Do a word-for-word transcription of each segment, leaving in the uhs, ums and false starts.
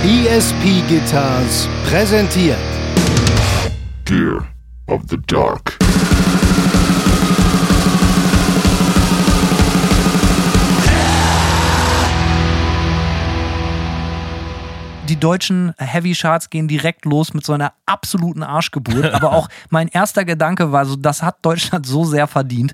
E S P Guitars präsentiert Gear of the Dark. Die deutschen Heavy-Charts gehen direkt los mit so einer absoluten Arschgeburt. Aber auch mein erster Gedanke war so, das hat Deutschland so sehr verdient.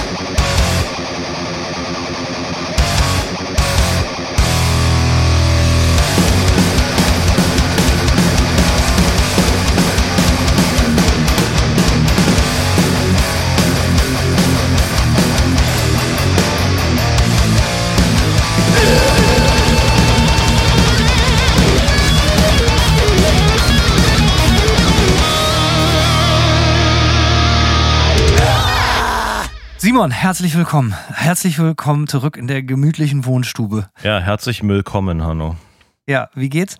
Simon, herzlich willkommen. Herzlich willkommen zurück in der gemütlichen Wohnstube. Ja, herzlich willkommen, Hanno. Ja, wie geht's?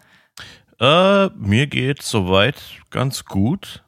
Äh, mir geht's soweit ganz gut.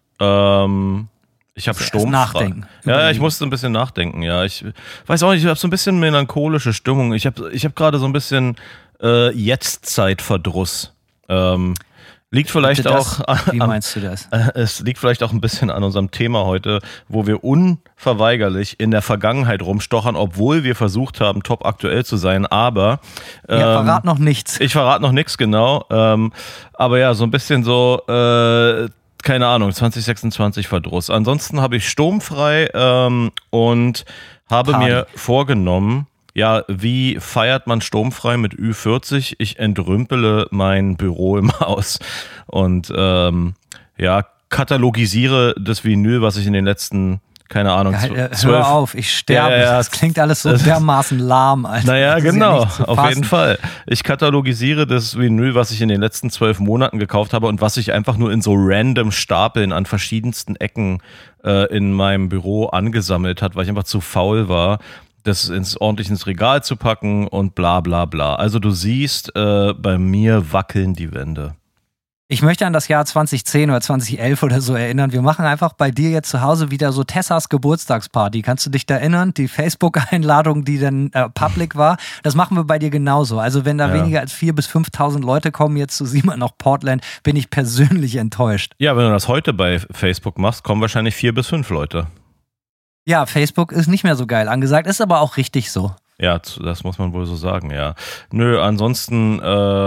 Ähm, ich habe Sturmfrei. Nachdenken. Ja, ja, ich musste ein bisschen nachdenken, ja. Ich weiß auch nicht, ich habe so ein bisschen melancholische Stimmung. Ich habe ich hab gerade so ein bisschen äh, Jetztzeitverdruss. Ähm, Liegt vielleicht das, auch. Wie meinst du das? Äh, es liegt vielleicht auch ein bisschen an unserem Thema heute, wo wir unverweigerlich in der Vergangenheit rumstochern, obwohl wir versucht haben, top aktuell zu sein. Aber ähm, ja, verrat noch nichts. Ich verrate noch nichts, genau. Ähm, aber ja, so ein bisschen so, äh, keine Ahnung, zwanzig sechsundzwanzig Verdruss. Ansonsten habe ich sturmfrei ähm, und habe Party. mir vorgenommen. Ja, wie feiert man sturmfrei mit Ü vierzig? Ich entrümpele mein Büro im Haus und ähm, ja, katalogisiere das Vinyl, was ich in den letzten, keine Ahnung, Ja, äh, zwölf... hör auf, ich sterbe. Ja, ja, das klingt alles so dermaßen lahm, Alter. Naja, Das ist genau, ja nicht zu auf fassen. jeden Fall. Ich katalogisiere das Vinyl, was ich in den letzten zwölf Monaten gekauft habe und was sich einfach nur in so random Stapeln an verschiedensten Ecken äh, in meinem Büro angesammelt hat, weil ich einfach zu faul war, das ins, ordentlich ins Regal zu packen und bla bla bla. Also du siehst, äh, bei mir wackeln die Wände. Ich möchte an das Jahr zwanzig zehn oder zwanzig elf oder so erinnern. Wir machen einfach bei dir jetzt zu Hause wieder so Tessas Geburtstagsparty. Kannst du dich da erinnern? Die Facebook-Einladung, die dann äh, public war. Das machen wir bei dir genauso. Also wenn da Ja. weniger als viertausend bis fünftausend Leute kommen jetzt zu Simon nach Portland, bin ich persönlich enttäuscht. Ja, wenn du das heute bei Facebook machst, kommen wahrscheinlich vier bis fünf Leute. Ja, Facebook ist nicht mehr so geil angesagt, ist aber auch richtig so. Ja, das muss man wohl so sagen, ja. Nö, ansonsten,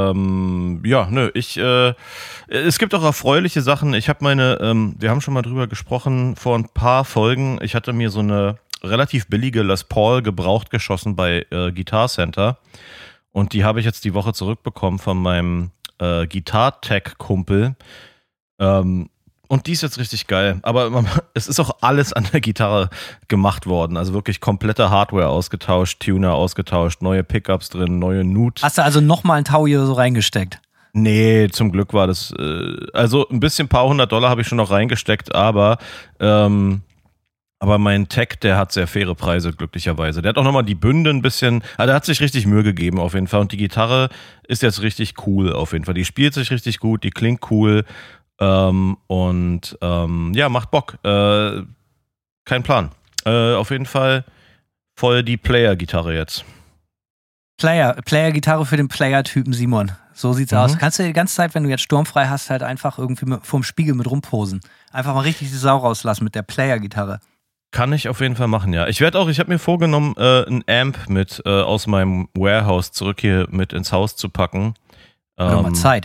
ähm, ja, nö, ich, äh, es gibt auch erfreuliche Sachen. Ich habe meine, ähm, wir haben schon mal drüber gesprochen vor ein paar Folgen. Ich hatte mir so eine relativ billige Les Paul gebraucht geschossen bei äh, Guitar Center und die habe ich jetzt die Woche zurückbekommen von meinem äh, Guitar-Tech-Kumpel. Ähm, Und die ist jetzt richtig geil. Aber man, es ist auch alles an der Gitarre gemacht worden. Also wirklich komplette Hardware ausgetauscht, Tuner ausgetauscht, neue Pickups drin, neue Nut. Hast du also nochmal ein Tau hier so reingesteckt? Nee, zum Glück war das, äh, also ein bisschen, paar hundert Dollar habe ich schon noch reingesteckt, aber ähm, aber mein Tech, der hat sehr faire Preise, glücklicherweise. Der hat auch nochmal die Bünde ein bisschen, also der hat sich richtig Mühe gegeben auf jeden Fall. Und die Gitarre ist jetzt richtig cool auf jeden Fall. Die spielt sich richtig gut, die klingt cool. Ähm, und ähm, ja, macht Bock. Äh, kein Plan. Äh, auf jeden Fall voll die Player-Gitarre jetzt. Player, Player-Gitarre für den Player-Typen Simon. So sieht's Mhm. aus. Kannst du die ganze Zeit, wenn du jetzt sturmfrei hast, halt einfach irgendwie mit, vorm Spiegel mit rumposen. Einfach mal richtig die Sau rauslassen mit der Player-Gitarre. Kann ich auf jeden Fall machen, ja. Ich werde auch, ich habe mir vorgenommen, äh, ein Amp mit äh, aus meinem Warehouse zurück hier mit ins Haus zu packen. Hat doch mal Ähm, Zeit.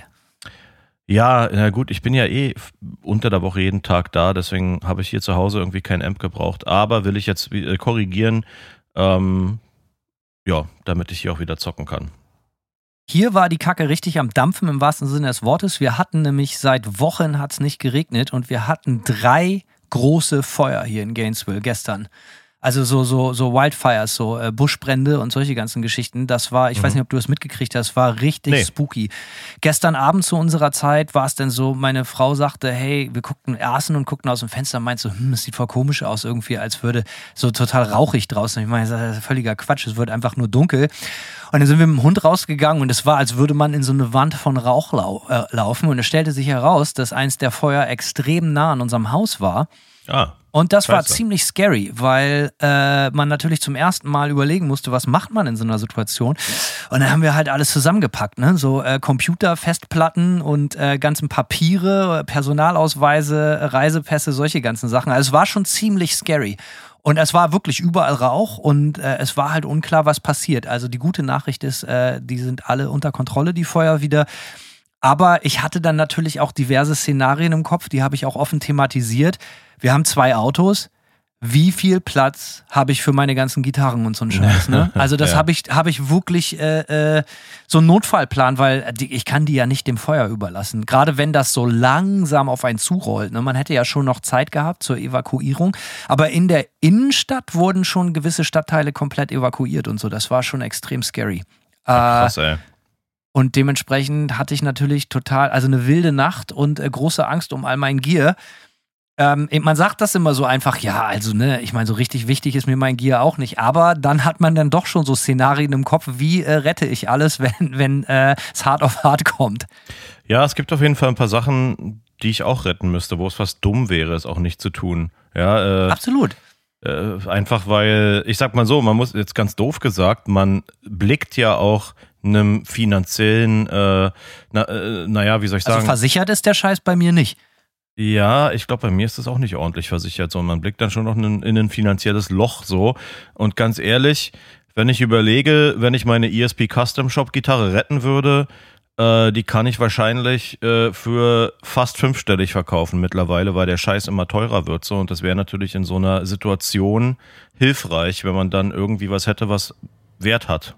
Ja, na gut, ich bin ja eh unter der Woche jeden Tag da, deswegen habe ich hier zu Hause irgendwie kein Amp gebraucht. Aber will ich jetzt äh, korrigieren, ähm, ja, damit ich hier auch wieder zocken kann. Hier war die Kacke richtig am Dampfen im wahrsten Sinne des Wortes. Wir hatten nämlich seit Wochen hat's nicht geregnet und wir hatten drei große Feuer hier in Gainesville gestern. Also so, so, so Wildfires, so äh, Buschbrände und solche ganzen Geschichten. Das war, ich mhm. weiß nicht, ob du das mitgekriegt hast, war richtig nee. spooky. Gestern Abend zu unserer Zeit war es dann so, meine Frau sagte, hey, wir guckten, aßen und guckten aus dem Fenster und meinte so, hm, das sieht voll komisch aus irgendwie, als würde so total rauchig draußen. Ich meine, das ist völliger Quatsch, es wird einfach nur dunkel. Und dann sind wir mit dem Hund rausgegangen und es war, als würde man in so eine Wand von Rauch lau- äh, laufen. Und es stellte sich heraus, dass eins der Feuer extrem nah an unserem Haus war. Ah. Und das war Scheiße. ziemlich scary, weil äh, man natürlich zum ersten Mal überlegen musste, was macht man in so einer Situation. Und dann haben wir halt alles zusammengepackt, ne? So äh, Computer, Festplatten und äh, ganzen Papiere, Personalausweise, Reisepässe, solche ganzen Sachen. Also es war schon ziemlich scary. Und es war wirklich überall Rauch und äh, es war halt unklar, was passiert. Also die gute Nachricht ist, äh, die sind alle unter Kontrolle, die Feuer wieder. Aber ich hatte dann natürlich auch diverse Szenarien im Kopf, die habe ich auch offen thematisiert. Wir haben zwei Autos. Wie viel Platz habe ich für meine ganzen Gitarren und so einen Scheiß, ne? Also das Ja. habe ich, habe ich wirklich äh, äh, so einen Notfallplan, weil die, ich kann die ja nicht dem Feuer überlassen. Gerade wenn das so langsam auf einen zurollt, ne? Man hätte ja schon noch Zeit gehabt zur Evakuierung. Aber in der Innenstadt wurden schon gewisse Stadtteile komplett evakuiert und so. Das war schon extrem scary. Krass, ey. Und dementsprechend hatte ich natürlich total, also eine wilde Nacht und äh, große Angst um all mein Gear. Ähm, man sagt das immer so einfach, ja, also ne, ich meine, so richtig wichtig ist mir mein Gear auch nicht, aber dann hat man dann doch schon so Szenarien im Kopf, wie äh, rette ich alles, wenn, wenn äh, es hart auf hart kommt. Ja, es gibt auf jeden Fall ein paar Sachen, die ich auch retten müsste, wo es fast dumm wäre, es auch nicht zu tun. Ja, äh, Absolut. Äh, einfach weil, ich sag mal so, man muss jetzt ganz doof gesagt, man blickt ja auch einem finanziellen, äh, na, äh, naja, wie soll ich sagen? Also versichert ist der Scheiß bei mir nicht. Ja, ich glaube, bei mir ist das auch nicht ordentlich versichert, sondern man blickt dann schon noch in, in ein finanzielles Loch so. Und ganz ehrlich, wenn ich überlege, wenn ich meine E S P Custom Shop Gitarre retten würde, äh, die kann ich wahrscheinlich äh, für fast fünfstellig verkaufen mittlerweile, weil der Scheiß immer teurer wird so. Und das wäre natürlich in so einer Situation hilfreich, wenn man dann irgendwie was hätte, was Wert hat.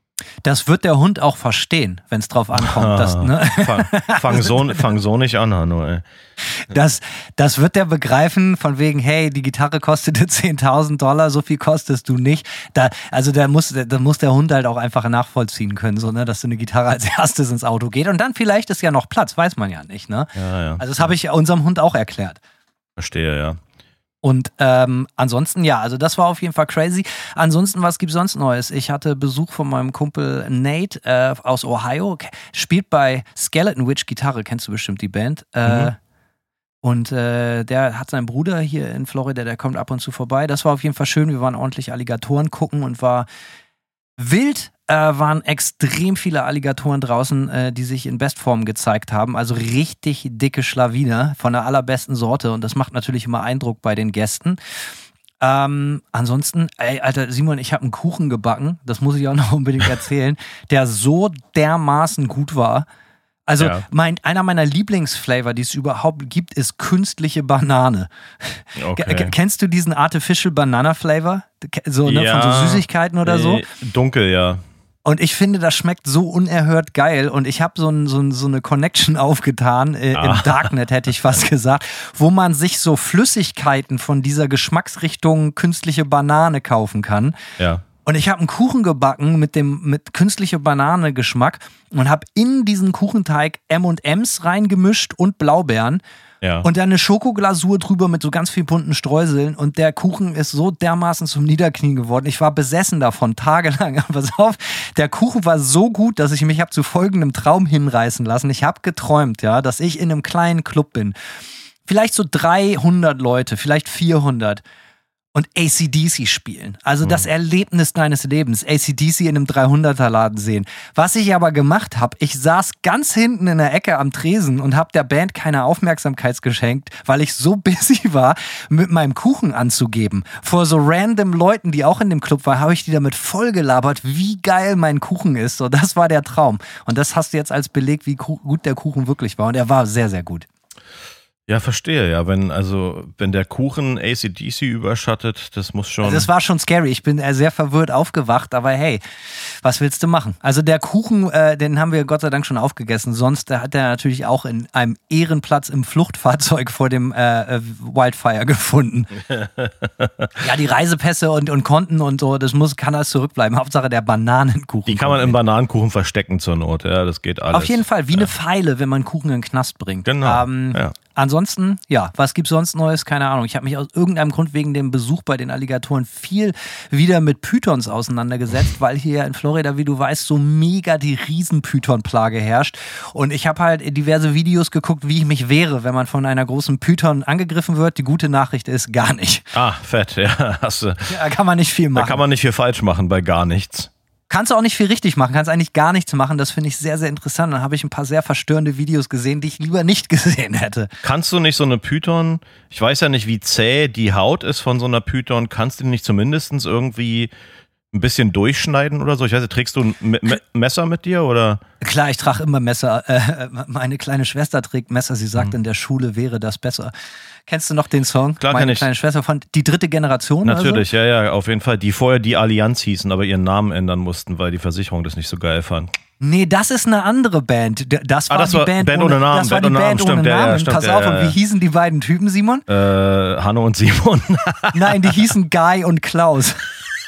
Das wird der Hund auch verstehen, wenn es drauf ankommt. Das, ne? fang, fang, so, fang so nicht an, Hanno, ey. Das, das wird der begreifen, von wegen, hey, die Gitarre kostete zehntausend Dollar, so viel kostest du nicht. Da, also da muss, da muss der Hund halt auch einfach nachvollziehen können, so, ne, dass so eine Gitarre als erstes ins Auto geht. Und dann vielleicht ist ja noch Platz, weiß man ja nicht. Ne? Ja, ja. Also das habe ich unserem Hund auch erklärt. Verstehe, ja. Und ähm, ansonsten, ja, also das war auf jeden Fall crazy. Ansonsten, was gibt's sonst Neues? Ich hatte Besuch von meinem Kumpel Nate äh, aus Ohio, spielt bei Skeleton Witch Gitarre, kennst du bestimmt die Band. Äh, Mhm. Und äh, der hat seinen Bruder hier in Florida, der kommt ab und zu vorbei. Das war auf jeden Fall schön. Wir waren ordentlich Alligatoren gucken und war wild. Äh, waren extrem viele Alligatoren draußen, äh, die sich in Bestform gezeigt haben. Also richtig dicke Schlawiner von der allerbesten Sorte. Und das macht natürlich immer Eindruck bei den Gästen. Ähm, ansonsten, ey, Alter, Simon, ich habe einen Kuchen gebacken. Das muss ich auch noch unbedingt erzählen. Der so dermaßen gut war. Also Ja. mein, einer meiner Lieblingsflavor, die es überhaupt gibt, ist künstliche Banane. Okay. K- Kennst du diesen Artificial Banana Flavor? So, ne, Ja. von so Süßigkeiten oder so? Äh, Dunkel, ja. Und ich finde, das schmeckt so unerhört geil. Und ich habe so, ein, so, ein, so eine Connection aufgetan, äh, Ah. im Darknet hätte ich fast gesagt, wo man sich so Flüssigkeiten von dieser Geschmacksrichtung künstliche Banane kaufen kann. Ja. Und ich habe einen Kuchen gebacken mit dem mit künstliche Banane-Geschmack und habe in diesen Kuchenteig M und M's reingemischt und Blaubeeren. Ja. Und dann eine Schokoglasur drüber mit so ganz viel bunten Streuseln. Und der Kuchen ist so dermaßen zum Niederknien geworden. Ich war besessen davon, tagelang. Aber pass auf, der Kuchen war so gut, dass ich mich habe zu folgendem Traum hinreißen lassen. Ich habe geträumt, ja, dass ich in einem kleinen Club bin. Vielleicht so dreihundert Leute, vielleicht vierhundert. Und A C D C spielen. Also das Erlebnis deines Lebens. A C D C in einem dreihunderter-Laden sehen. Was ich aber gemacht habe, ich saß ganz hinten in der Ecke am Tresen und habe der Band keine Aufmerksamkeit geschenkt, weil ich so busy war, mit meinem Kuchen anzugeben. Vor so random Leuten, die auch in dem Club waren, habe ich die damit vollgelabert, wie geil mein Kuchen ist. So, das war der Traum. Und das hast du jetzt als Beleg, wie gut der Kuchen wirklich war. Und er war sehr, sehr gut. Ja, verstehe, ja. Wenn, also, wenn der Kuchen A C D C überschattet, das muss schon. Also das war schon scary. Ich bin äh, sehr verwirrt aufgewacht, aber hey, was willst du machen? Also der Kuchen, äh, den haben wir Gott sei Dank schon aufgegessen. Sonst äh, hat er natürlich auch in einem Ehrenplatz im Fluchtfahrzeug vor dem äh, Wildfire gefunden. Ja, die Reisepässe und, und Konten und so, das muss, kann alles zurückbleiben. Hauptsache der Bananenkuchen. Die kann man im Bananenkuchen verstecken zur Not, ja, das geht alles. Auf jeden Fall, wie eine Pfeile, wenn man Kuchen in den Knast bringt. Genau, Ähm, ja. ansonsten, ja, was gibt's sonst Neues? Keine Ahnung. Ich habe mich aus irgendeinem Grund wegen dem Besuch bei den Alligatoren viel wieder mit Pythons auseinandergesetzt, weil hier in Florida, wie du weißt, so mega die Riesen-Python-Plage herrscht. Und ich habe halt diverse Videos geguckt, wie ich mich wehre, wenn man von einer großen Python angegriffen wird. Die gute Nachricht ist, gar nicht. Ah, fett, ja. Hast du. Da kann man nicht viel machen. Da kann man nicht viel falsch machen bei gar nichts. Kannst du auch nicht viel richtig machen, kannst eigentlich gar nichts machen. Das finde ich sehr, sehr interessant. Dann habe ich ein paar sehr verstörende Videos gesehen, die ich lieber nicht gesehen hätte. Kannst du nicht so eine Python, ich weiß ja nicht, wie zäh die Haut ist von so einer Python, kannst du die nicht zumindest irgendwie ein bisschen durchschneiden oder so? Ich weiß nicht, trägst du ein Me- Me- Messer mit dir oder? Klar, ich trage immer Messer. Äh, meine kleine Schwester trägt Messer. Sie sagt, Mhm. in der Schule wäre das besser. Kennst du noch den Song? Klar, meine kenn ich. kleine Schwester von die dritte Generation? Natürlich, ja, ja, auf jeden Fall. Die vorher die Allianz hießen, aber ihren Namen ändern mussten, weil die Versicherung das nicht so geil fand. Nee, das ist eine andere Band. Das war Ah, das die war Band, Band ohne, ohne Namen, Das war Band die ohne Band Namen, ohne stimmt, ja, Namen. ja, stimmt, Pass ja, auf, ja. und wie hießen die beiden Typen, Simon? Äh, Hanno und Simon. Nein, die hießen Guy und Klaus.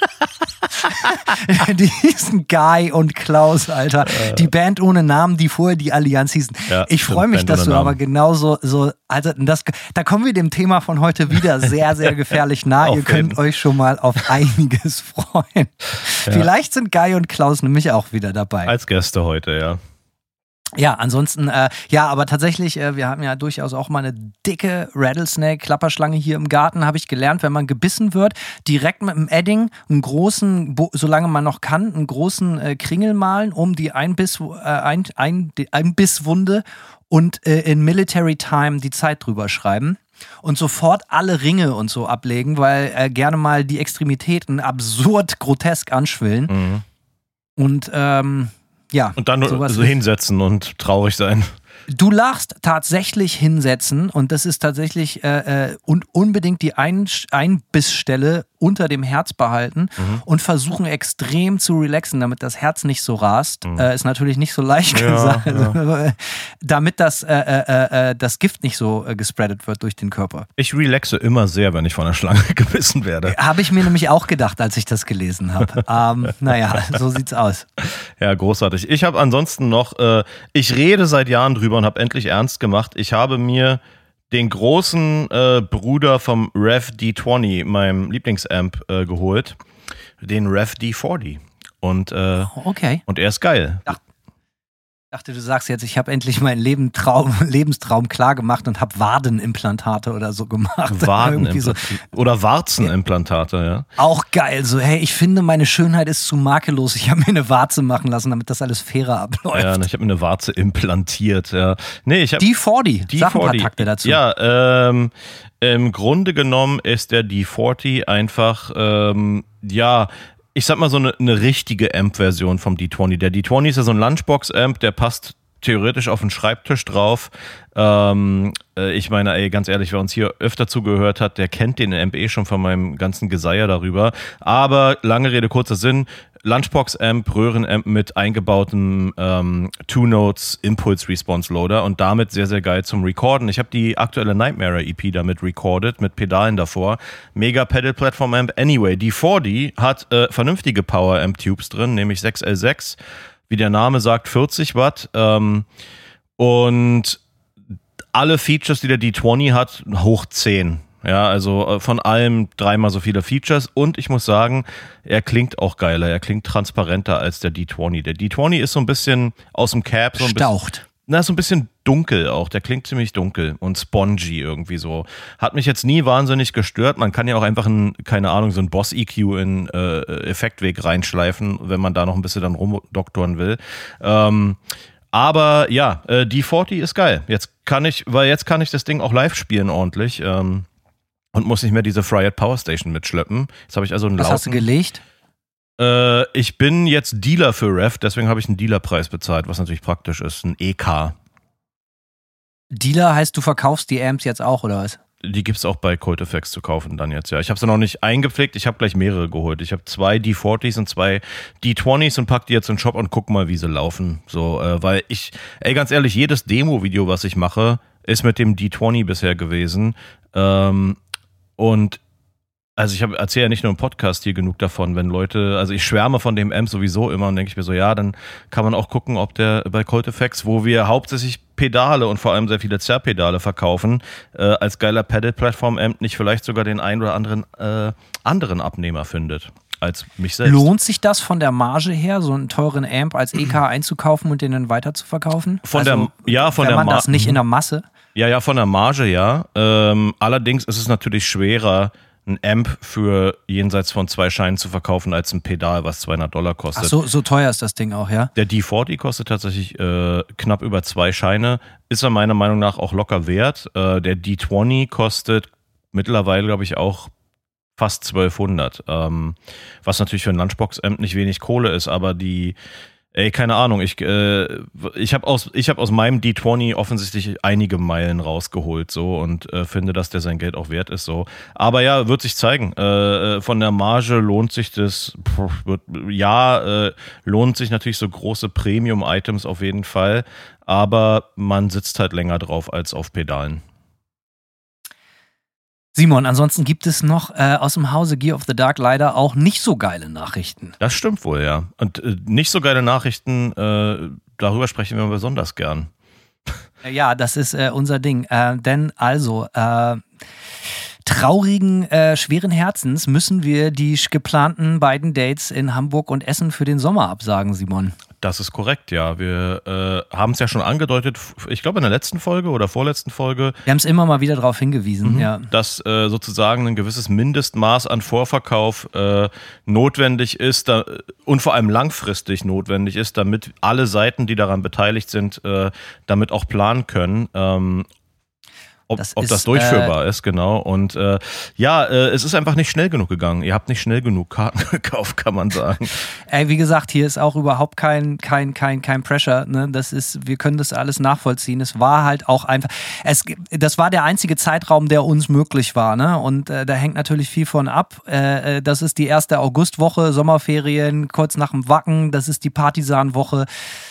Die hießen Guy und Klaus, Alter. Die Band ohne Namen, die vorher die Allianz hießen. Ja, ich freue stimmt, mich, Band dass ohne du Namen. aber genauso so, also das, da kommen wir dem Thema von heute wieder sehr, sehr gefährlich nah. Auf Ihr könnt jeden. euch schon mal auf einiges freuen. Vielleicht sind Guy und Klaus nämlich auch wieder dabei. Als Gäste heute, ja. Ja, ansonsten, äh, ja, aber tatsächlich, äh, wir haben ja durchaus auch mal eine dicke Rattlesnake-Klapperschlange hier im Garten, habe ich gelernt, wenn man gebissen wird, direkt mit dem Edding einen großen, Bo- solange man noch kann, einen großen äh, Kringel malen um die Einbiss, äh, ein, ein, die Einbisswunde und äh, in Military Time die Zeit drüber schreiben. Und sofort alle Ringe und so ablegen, weil äh, gerne mal die Extremitäten absurd grotesk anschwillen. Mhm. Und ähm, ja, Und dann nur sowas so ist- hinsetzen und traurig sein. Du lachst, tatsächlich hinsetzen und das ist tatsächlich äh, äh, und unbedingt die Ein- Einbissstelle unter dem Herz behalten Mhm. und versuchen extrem zu relaxen, damit das Herz nicht so rast. Mhm. Äh, ist natürlich nicht so leicht Ja, gesagt, ja. also, damit das, äh, äh, äh, das Gift nicht so äh, gespreadet wird durch den Körper. Ich relaxe immer sehr, wenn ich von einer Schlange gebissen werde. Habe ich mir nämlich auch gedacht, als ich das gelesen habe. ähm, naja, so sieht's aus. Ja, großartig. Ich habe ansonsten noch, äh, ich rede seit Jahren drüber und habe endlich ernst gemacht. Ich habe mir den großen äh, Bruder vom Rev D zwanzig, meinem Lieblingsamp, äh, geholt. Den Rev D vierzig. Und, äh, Okay. und er ist geil. Ich dachte, du sagst jetzt, ich habe endlich meinen Lebenstraum, Lebenstraum klar gemacht und habe Wadenimplantate oder so gemacht. Irgendwie so. Wadenimplantate. Oder Warzenimplantate, ja. Auch geil. So, hey, ich finde, meine Schönheit ist zu makellos. Ich habe mir eine Warze machen lassen, damit das alles fairer abläuft. Ja, ich habe mir eine Warze implantiert, ja. Nee, ich habe D vierzig. Sag ein paar Takte dazu. Ja, ähm, im Grunde genommen ist der D vierzig einfach, ähm, ja, ich sag mal so eine, eine richtige Amp-Version vom D zwanzig. Der D zwanzig ist ja so ein Lunchbox-Amp, der passt theoretisch auf den Schreibtisch drauf. Ähm, äh, ich meine, ey, ganz ehrlich, wer uns hier öfter zugehört hat, der kennt den Amp eh schon von meinem ganzen Geseier darüber. Aber lange Rede, kurzer Sinn, Lunchbox-Amp, Röhren-Amp mit eingebautem ähm, Two-Notes Impulse-Response-Loader und damit sehr, sehr geil zum Recorden. Ich habe die aktuelle Nightmare-E P damit recorded, mit Pedalen davor. Mega Pedal-Platform-Amp. Anyway, D vierzig hat äh, vernünftige Power-Amp-Tubes drin, nämlich sechs L sechs, wie der Name sagt, vierzig Watt. Ähm, und alle Features, die der D zwanzig hat, hoch zehn. Ja, also von allem dreimal so viele Features und ich muss sagen, er klingt auch geiler, er klingt transparenter als der D zwanzig. Der D zwanzig ist so ein bisschen aus dem Cap, so ein bisschen, Staucht. na, so ein bisschen dunkel auch, der klingt ziemlich dunkel und spongy irgendwie so. Hat mich jetzt nie wahnsinnig gestört, man kann ja auch einfach ein, keine Ahnung, so ein Boss-E Q in äh, Effektweg reinschleifen, wenn man da noch ein bisschen dann rumdoktoren will. Ähm, aber ja, äh, D vierzig ist geil. Jetzt kann ich, weil jetzt kann ich das Ding auch live spielen ordentlich. Ähm, Und muss nicht mehr diese Fryette Power Station mitschleppen. Jetzt habe ich also einen Was lauten... hast du gelegt? Äh, ich bin jetzt Dealer für Rev, deswegen habe ich einen Dealerpreis bezahlt, was natürlich praktisch ist, ein E K. Dealer heißt, du verkaufst die Amps jetzt auch, oder was? Die gibt es auch bei Cult Effects zu kaufen dann jetzt, ja. Ich habe sie noch nicht eingepflegt, ich habe gleich mehrere geholt. Ich habe zwei D vierzigs und zwei D zwanzigs und pack die jetzt in den Shop und guck mal, wie sie laufen. So, äh, weil ich, ey, ganz ehrlich, jedes Demo-Video, was ich mache, ist mit dem D zwanzig bisher gewesen. Ähm, Und Also ich erzähle ja nicht nur im Podcast hier genug davon, wenn Leute, also ich schwärme von dem Amp sowieso immer und denke ich mir so, ja, dann kann man auch gucken, ob der bei Colt Effects, wo wir hauptsächlich Pedale und vor allem sehr viele Zerrpedale verkaufen, äh, als geiler Pedal-Plattform-Amp nicht vielleicht sogar den einen oder anderen äh, anderen Abnehmer findet als mich selbst. Lohnt sich das von der Marge her, so einen teuren Amp als E K einzukaufen und den dann weiter zu verkaufen? Von also, der, ja, von wenn der man Mar- das nicht in der Masse? Ja, ja, von der Marge, ja. Ähm, allerdings ist es natürlich schwerer, ein Amp für jenseits von zwei Scheinen zu verkaufen als ein Pedal, was zweihundert Dollar kostet. Ach so, so teuer ist das Ding auch, ja? Der D vierzig kostet tatsächlich äh, knapp über zwei Scheine. Ist er meiner Meinung nach auch locker wert. Äh, der D zwanzig kostet mittlerweile, glaube ich, auch fast zwölfhundert. Ähm, was natürlich für ein Lunchbox-Amp nicht wenig Kohle ist, aber die Ey, keine Ahnung, ich, äh, ich habe aus, ich hab aus meinem D zwanzig offensichtlich einige Meilen rausgeholt so und äh, finde, dass der sein Geld auch wert ist. So. Aber ja, wird sich zeigen. Äh, von der Marge lohnt sich das, pff, wird, ja, äh, lohnt sich natürlich so große Premium-Items auf jeden Fall, aber man sitzt halt länger drauf als auf Pedalen. Simon, ansonsten gibt es noch äh, aus dem Hause Gear of the Dark leider auch nicht so geile Nachrichten. Das stimmt wohl, ja. Und äh, nicht so geile Nachrichten, äh, darüber sprechen wir besonders gern. Ja, das ist äh, unser Ding. Äh, denn also, äh, traurigen, äh, schweren Herzens müssen wir die geplanten beiden Dates in Hamburg und Essen für den Sommer absagen, Simon. Das ist korrekt, ja. Wir äh, haben es ja schon angedeutet, ich glaube in der letzten Folge oder vorletzten Folge. Wir haben es immer mal wieder darauf hingewiesen, mhm, ja. Dass äh, sozusagen ein gewisses Mindestmaß an Vorverkauf äh, notwendig ist da, und vor allem langfristig notwendig ist, damit alle Seiten, die daran beteiligt sind, äh, damit auch planen können. Ähm, Ob das, ob ist, das durchführbar äh, ist, genau. Und äh, ja, äh, es ist einfach nicht schnell genug gegangen. Ihr habt nicht schnell genug Karten gekauft, kann man sagen. Ey, wie gesagt, hier ist auch überhaupt kein, kein, kein, kein Pressure. Ne? Das ist, wir können das alles nachvollziehen. Es war halt auch einfach, es, das war der einzige Zeitraum, der uns möglich war. Ne? Und äh, da hängt natürlich viel von ab. Äh, das ist die erste Augustwoche, Sommerferien, kurz nach dem Wacken. Das ist die Partisanwoche.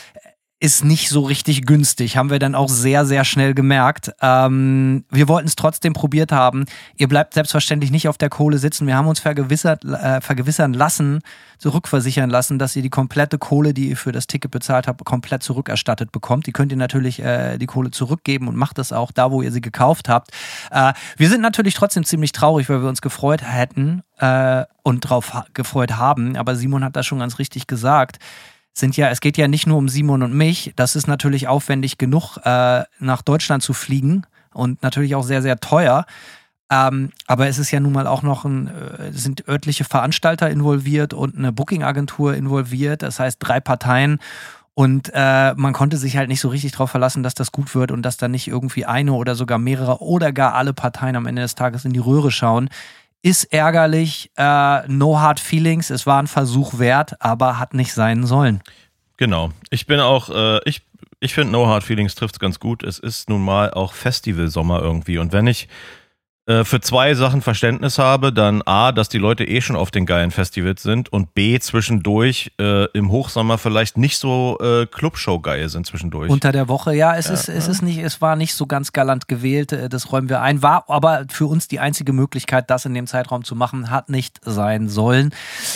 Ist nicht so richtig günstig, haben wir dann auch sehr, sehr schnell gemerkt. Ähm, wir wollten es trotzdem probiert haben. Ihr bleibt selbstverständlich nicht auf der Kohle sitzen. Wir haben uns vergewissert, äh, vergewissern lassen, zurückversichern lassen, dass ihr die komplette Kohle, die ihr für das Ticket bezahlt habt, komplett zurückerstattet bekommt. Die könnt ihr natürlich äh, die Kohle zurückgeben und macht das auch da, wo ihr sie gekauft habt. Äh, wir sind natürlich trotzdem ziemlich traurig, weil wir uns gefreut hätten äh, und drauf ha- gefreut haben. Aber Simon hat das schon ganz richtig gesagt. Sind ja, es geht ja nicht nur um Simon und mich. Das ist natürlich aufwendig genug, äh, nach Deutschland zu fliegen und natürlich auch sehr, sehr teuer. Ähm, aber es ist ja nun mal auch noch ein, äh, sind örtliche Veranstalter involviert und eine Booking-Agentur involviert. Das heißt drei Parteien. Und äh, man konnte sich halt nicht so richtig drauf verlassen, dass das gut wird und dass dann nicht irgendwie eine oder sogar mehrere oder gar alle Parteien am Ende des Tages in die Röhre schauen. Ist ärgerlich, äh, no hard feelings, es war ein Versuch wert, aber hat nicht sein sollen. Genau, ich bin auch, äh, ich, ich finde no hard feelings trifft es ganz gut. Es ist nun mal auch Festivalsommer irgendwie und wenn ich äh, für zwei Sachen Verständnis habe, dann A, dass die Leute eh schon auf den geilen Festivals sind und B, zwischendurch äh, im Hochsommer vielleicht nicht so äh, Clubshow-geil sind zwischendurch. Unter der Woche, ja, es, ja, ist, ja. es ist nicht, es war nicht so ganz galant gewählt, das räumen wir ein, war aber für uns die einzige Möglichkeit, das in dem Zeitraum zu machen, hat nicht sein sollen.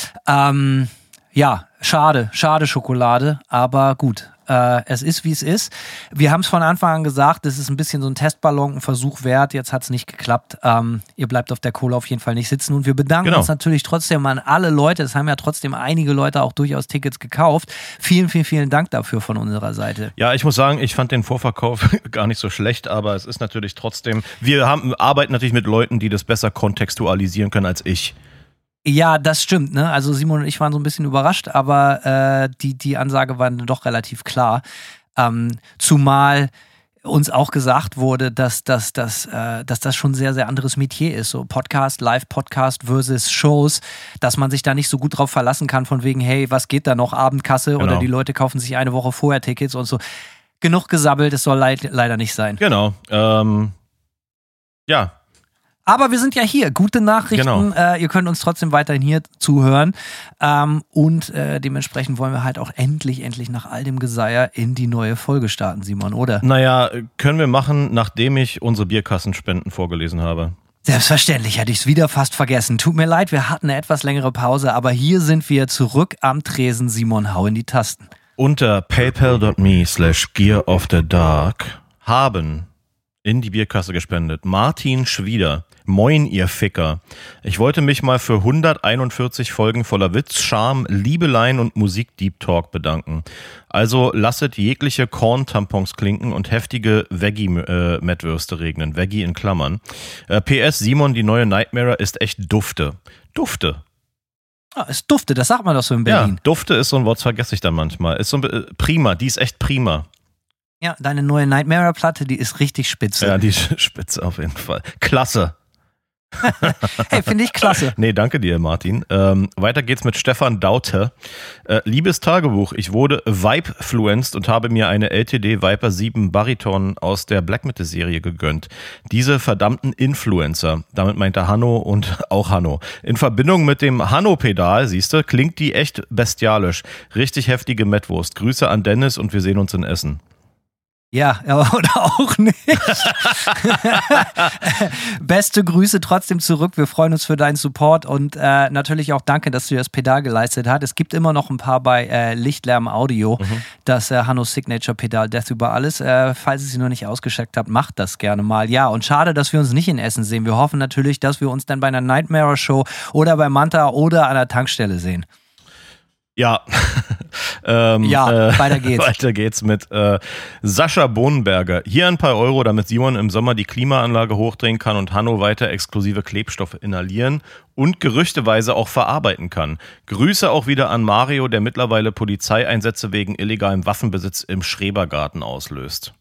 Ähm, ja, schade, schade Schokolade, aber gut. Äh, es ist, wie es ist. Wir haben es von Anfang an gesagt, das ist ein bisschen so ein Testballon, ein Versuch wert. Jetzt hat es nicht geklappt. Ähm, ihr bleibt auf der Kohle auf jeden Fall nicht sitzen. Und wir bedanken genau. uns natürlich trotzdem an alle Leute. Es haben ja trotzdem einige Leute auch durchaus Tickets gekauft. Vielen, vielen, vielen Dank dafür von unserer Seite. Ja, ich muss sagen, ich fand den Vorverkauf gar nicht so schlecht, aber es ist natürlich trotzdem, wir haben, arbeiten natürlich mit Leuten, die das besser kontextualisieren können als ich. Ja, das stimmt, ne? Also Simon und ich waren so ein bisschen überrascht, aber äh, die, die Ansage war doch relativ klar. Ähm, zumal uns auch gesagt wurde, dass, dass, dass, äh, dass das schon ein sehr, sehr anderes Metier ist. So Podcast, Live-Podcast versus Shows, dass man sich da nicht so gut drauf verlassen kann, von wegen, hey, was geht da noch, Abendkasse Genau. oder die Leute kaufen sich eine Woche vorher Tickets und so. Genug gesabbelt, es soll leid, leider nicht sein. Genau. Ähm, ja. Aber wir sind ja hier. Gute Nachrichten. Genau. Äh, ihr könnt uns trotzdem weiterhin hier zuhören. Ähm, und äh, dementsprechend wollen wir halt auch endlich, endlich nach all dem Geseier in die neue Folge starten, Simon, oder? Naja, können wir machen, nachdem ich unsere Bierkassenspenden vorgelesen habe. Selbstverständlich, hätte ich es wieder fast vergessen. Tut mir leid, wir hatten eine etwas längere Pause, aber hier sind wir zurück am Tresen. Simon, hau in die Tasten. Unter paypal.me slash gear of the dark haben in die Bierkasse gespendet Martin Schwieder. Moin, ihr Ficker. Ich wollte mich mal für hunderteinundvierzig Folgen voller Witz, Charme, Liebeleien und Musik-Deep Talk bedanken. Also lasset jegliche Korn-Tampons klinken und heftige Veggie-Mettwürste regnen. Veggie in Klammern. Äh, P S, Simon, die neue Nightmare ist echt Dufte. Dufte. Ah, es dufte, das sagt man doch so in Berlin. Ja, Dufte ist so ein Wort, das vergesse ich dann manchmal. Ist so ein, äh, prima, die ist echt prima. Ja, deine neue Nightmare-Platte, die ist richtig spitze. Ja, die ist spitze auf jeden Fall. Klasse. Hey, finde ich klasse. Nee, danke dir, Martin. Ähm, weiter geht's mit Stefan Daute. Äh, liebes Tagebuch, ich wurde Vibe-fluenced und habe mir eine L T D Viper sieben Bariton aus der Black Metal-Serie gegönnt. Diese verdammten Influencer, damit meinte Hanno und auch Hanno. In Verbindung mit dem Hanno-Pedal, siehste, klingt die echt bestialisch. Richtig heftige Mettwurst. Grüße an Dennis und wir sehen uns in Essen. Ja, oder auch nicht. Beste Grüße trotzdem zurück. Wir freuen uns für deinen Support und äh, natürlich auch danke, dass du das Pedal geleistet hast. Es gibt immer noch ein paar bei äh, Lichtlärm Audio, mhm. das äh, Hanno Signature Pedal Death über alles. Äh, falls ihr sie noch nicht ausgecheckt habt, macht das gerne mal. Ja, und schade, dass wir uns nicht in Essen sehen. Wir hoffen natürlich, dass wir uns dann bei einer Nightmare Show oder bei Manta oder an der Tankstelle sehen. Ja, ähm, ja äh, weiter geht's. Weiter geht's mit äh, Sascha Bohnenberger. Hier ein paar Euro, damit Simon im Sommer die Klimaanlage hochdrehen kann und Hanno weiter exklusive Klebstoffe inhalieren und gerüchteweise auch verarbeiten kann. Grüße auch wieder an Mario, der mittlerweile Polizeieinsätze wegen illegalem Waffenbesitz im Schrebergarten auslöst.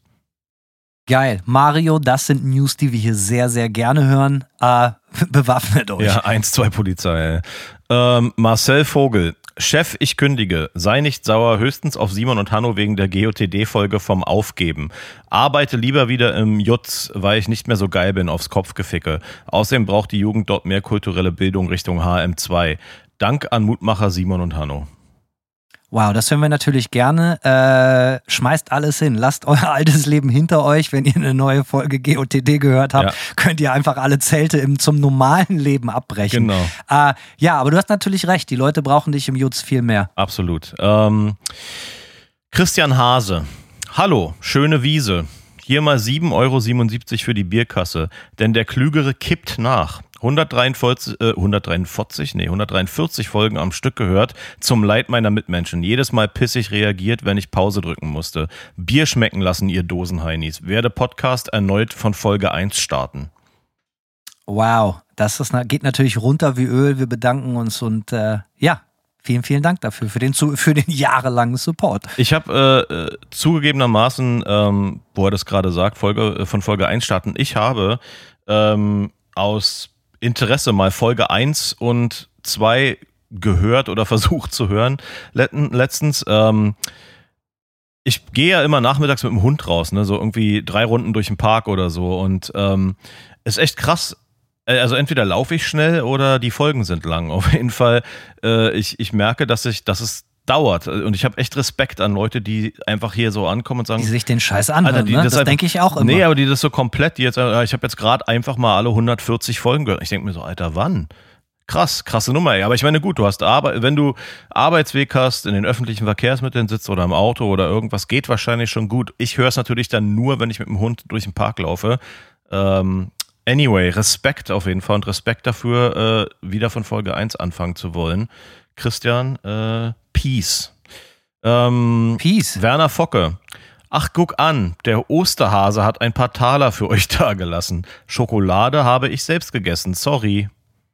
Geil. Mario, das sind News, die wir hier sehr, sehr gerne hören. Äh, bewaffnet euch. Ja, eins, zwei Polizei. Ähm, Marcel Vogel. Chef, ich kündige. Sei nicht sauer, höchstens auf Simon und Hanno wegen der G O T D-Folge vom Aufgeben. Arbeite lieber wieder im Jutz, weil ich nicht mehr so geil bin aufs Kopfgeficke. Außerdem braucht die Jugend dort mehr kulturelle Bildung Richtung H M zwei. Dank an Mutmacher Simon und Hanno. Wow, das hören wir natürlich gerne. Äh, schmeißt alles hin. Lasst euer altes Leben hinter euch. Wenn ihr eine neue Folge G O T D gehört habt, ja. könnt ihr einfach alle Zelte im, zum normalen Leben abbrechen. Genau. Äh, ja, aber du hast natürlich recht. Die Leute brauchen dich im Jutz viel mehr. Absolut. Ähm, Christian Hase. Hallo, schöne Wiese. Hier mal sieben Euro siebenundsiebzig für die Bierkasse. Denn der Klügere kippt nach. hundertdreiundvierzig, äh, hundertdreiundvierzig, nee, hundertdreiundvierzig Folgen am Stück gehört, zum Leid meiner Mitmenschen. Jedes Mal pissig reagiert, wenn ich Pause drücken musste. Bier schmecken lassen, ihr Dosenheinis. Werde Podcast erneut von Folge eins starten. Wow, das ist, geht natürlich runter wie Öl. Wir bedanken uns und äh, ja, vielen, vielen Dank dafür, für den, für den jahrelangen Support. Ich habe äh, zugegebenermaßen, ähm, wo er das gerade sagt, Folge, von Folge eins starten, ich habe ähm, aus Interesse mal Folge eins und zwei gehört oder versucht zu hören. Letztens, ähm, ich gehe ja immer nachmittags mit dem Hund raus, ne, so irgendwie drei Runden durch den Park oder so und ähm, ist echt krass. Also entweder laufe ich schnell oder die Folgen sind lang. Auf jeden Fall, äh, ich, ich merke, dass ich, dass es dauert. Und ich habe echt Respekt an Leute, die einfach hier so ankommen und sagen, die sich den Scheiß anhören, Alter, die ne? das, das denke ich auch immer. Nee, aber die das so komplett, die jetzt, ich habe jetzt gerade einfach mal alle hundertvierzig Folgen gehört. Ich denke mir so, Alter, wann? Krass, krasse Nummer, ey. Aber ich meine, gut, du hast Arbeit, wenn du Arbeitsweg hast, in den öffentlichen Verkehrsmitteln sitzt oder im Auto oder irgendwas, geht wahrscheinlich schon gut. Ich höre es natürlich dann nur, wenn ich mit dem Hund durch den Park laufe. Ähm, anyway, Respekt auf jeden Fall und Respekt dafür, äh, wieder von Folge eins anfangen zu wollen. Christian, äh, Peace. Ähm, Peace. Werner Focke. Ach, guck an, der Osterhase hat ein paar Taler für euch dagelassen. Schokolade habe ich selbst gegessen, sorry.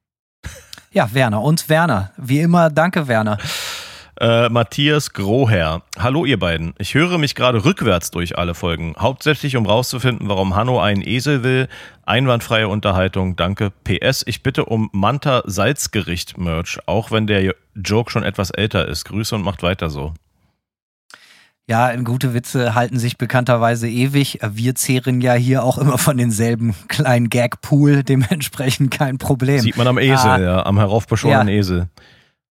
Ja, Werner. Und Werner. Wie immer, danke, Werner. Äh, Matthias Groher. Hallo ihr beiden. Ich höre mich gerade rückwärts durch alle Folgen. Hauptsächlich, um rauszufinden, warum Hanno einen Esel will. Einwandfreie Unterhaltung. Danke. P S. Ich bitte um Manta Salzgericht Merch. Auch wenn der Joke schon etwas älter ist. Grüße und macht weiter so. Ja, gute Witze halten sich bekannterweise ewig. Wir zehren ja hier auch immer von denselben kleinen Gag-Pool. Dementsprechend kein Problem. Sieht man am Esel, ah, ja. Am heraufbeschworenen ja. Esel.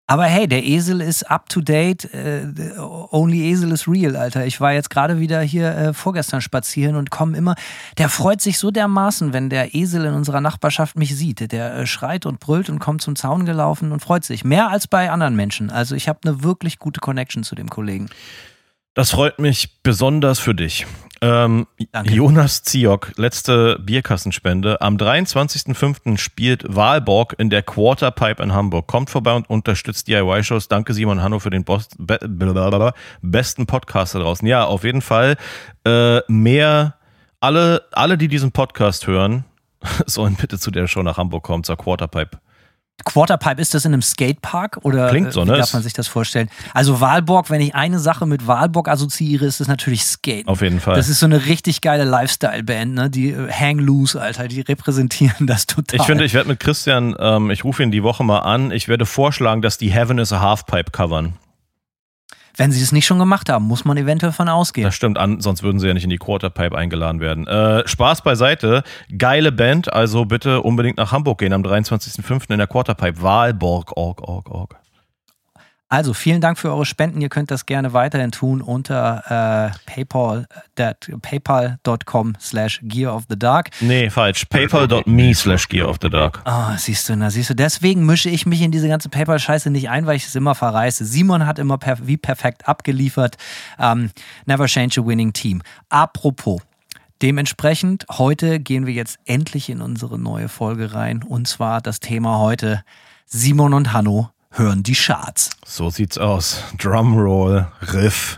Aber hey, der Esel ist up to date. Äh, only Esel is real, Alter. Ich war jetzt gerade wieder hier äh, vorgestern spazieren und komme immer. Der freut sich so dermaßen, wenn der Esel in unserer Nachbarschaft mich sieht. Der äh, schreit und brüllt und kommt zum Zaun gelaufen und freut sich. Mehr als bei anderen Menschen. Also ich habe eine wirklich gute Connection zu dem Kollegen. Das freut mich besonders für dich. Ähm, Danke. Jonas Ziok, letzte Bierkassenspende. Am dreiundzwanzigsten fünften spielt Wahlborg in der Quarterpipe in Hamburg. Kommt vorbei und unterstützt D I Y-Shows. Danke Simon Hanno für den Bost- be- blablabla, besten Podcast da draußen. Ja, auf jeden Fall äh, mehr, alle, alle, die diesen Podcast hören, sollen bitte zu der Show nach Hamburg kommen, zur Quarterpipe. Quarterpipe, ist das in einem Skatepark oder Klingt so, wie ne? darf man sich das vorstellen? Also Wahlborg, wenn ich eine Sache mit Wahlborg assoziiere, ist es natürlich Skate. Auf jeden Fall. Das ist so eine richtig geile Lifestyle-Band, ne? Die äh, Hang Loose, Alter, die repräsentieren das total. Ich finde, ich werde mit Christian, ähm, ich rufe ihn die Woche mal an, ich werde vorschlagen, dass die Heaven is a Halfpipe covern. Wenn sie das nicht schon gemacht haben, muss man eventuell von ausgehen. Das stimmt, an, sonst würden sie ja nicht in die Quarterpipe eingeladen werden. Äh, Spaß beiseite, geile Band, also bitte unbedingt nach Hamburg gehen am dreiundzwanzigsten fünften in der Quarterpipe. Wahlborg, org, org, org. Also vielen Dank für eure Spenden. Ihr könnt das gerne weiterhin tun unter äh, paypal, that, paypal.com slash Gear of the Dark. Nee, falsch. paypal.me slash Gear of the Dark. Oh, siehst du, na siehst du, deswegen mische ich mich in diese ganze PayPal-Scheiße nicht ein, weil ich es immer verreiße. Simon hat immer per- wie perfekt abgeliefert. Um, never change a winning team. Apropos, dementsprechend, heute gehen wir jetzt endlich in unsere neue Folge rein. Und zwar das Thema heute, Simon und Hanno hören die Charts. So sieht's aus. Drumroll, Riff.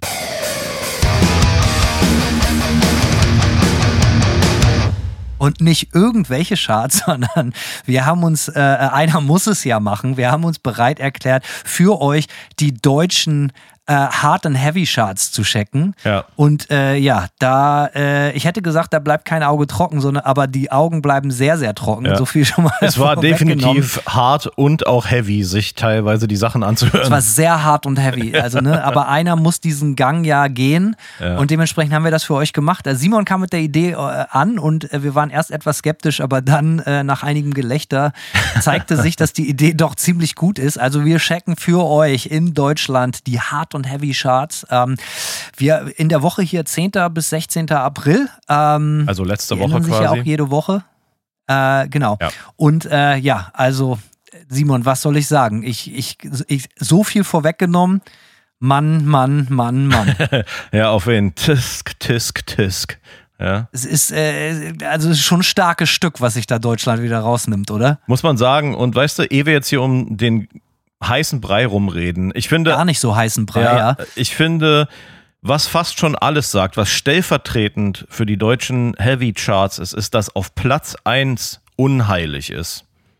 Und nicht irgendwelche Charts, sondern wir haben uns, äh, einer muss es ja machen, wir haben uns bereit erklärt, für euch die deutschen äh, Hard and Heavy Charts zu checken. Ja. Und äh, ja, da, äh, ich hätte gesagt, da bleibt kein Auge trocken, sondern aber die Augen bleiben sehr, sehr trocken. Ja. So viel schon mal. Es war vorweggenommen. definitiv hart und auch heavy, sich teilweise die Sachen anzuhören. Es war sehr hart und heavy. Also, ne, aber einer muss diesen Gang ja gehen. Ja. Und dementsprechend haben wir das für euch gemacht. Also Simon kam mit der Idee äh, an und äh, wir waren erst etwas skeptisch, aber dann äh, nach einigem Gelächter zeigte sich, dass die Idee doch ziemlich gut ist. Also wir checken für euch in Deutschland die Hard und Heavy Charts. Ähm, wir in der Woche hier zehnten bis sechzehnten April. Ähm, Also letzte die Woche ändern sich quasi. ja auch jede Woche. Äh, genau. Ja. Und äh, ja, also Simon, was soll ich sagen? Ich, ich, ich so viel vorweggenommen. Mann, Mann, Mann, Mann. Ja, auf jeden Fall. Tisk, tisk, tisk. Ja. Es ist äh, also es ist schon ein starkes Stück, was sich da Deutschland wieder rausnimmt, oder? Muss man sagen. Und weißt du, ehe wir jetzt hier um den heißen Brei rumreden, ich finde... Gar nicht so heißen Brei, ja, ja. Ich finde, was fast schon alles sagt, was stellvertretend für die deutschen Heavy Charts ist, ist, dass auf Platz eins unheilig ist.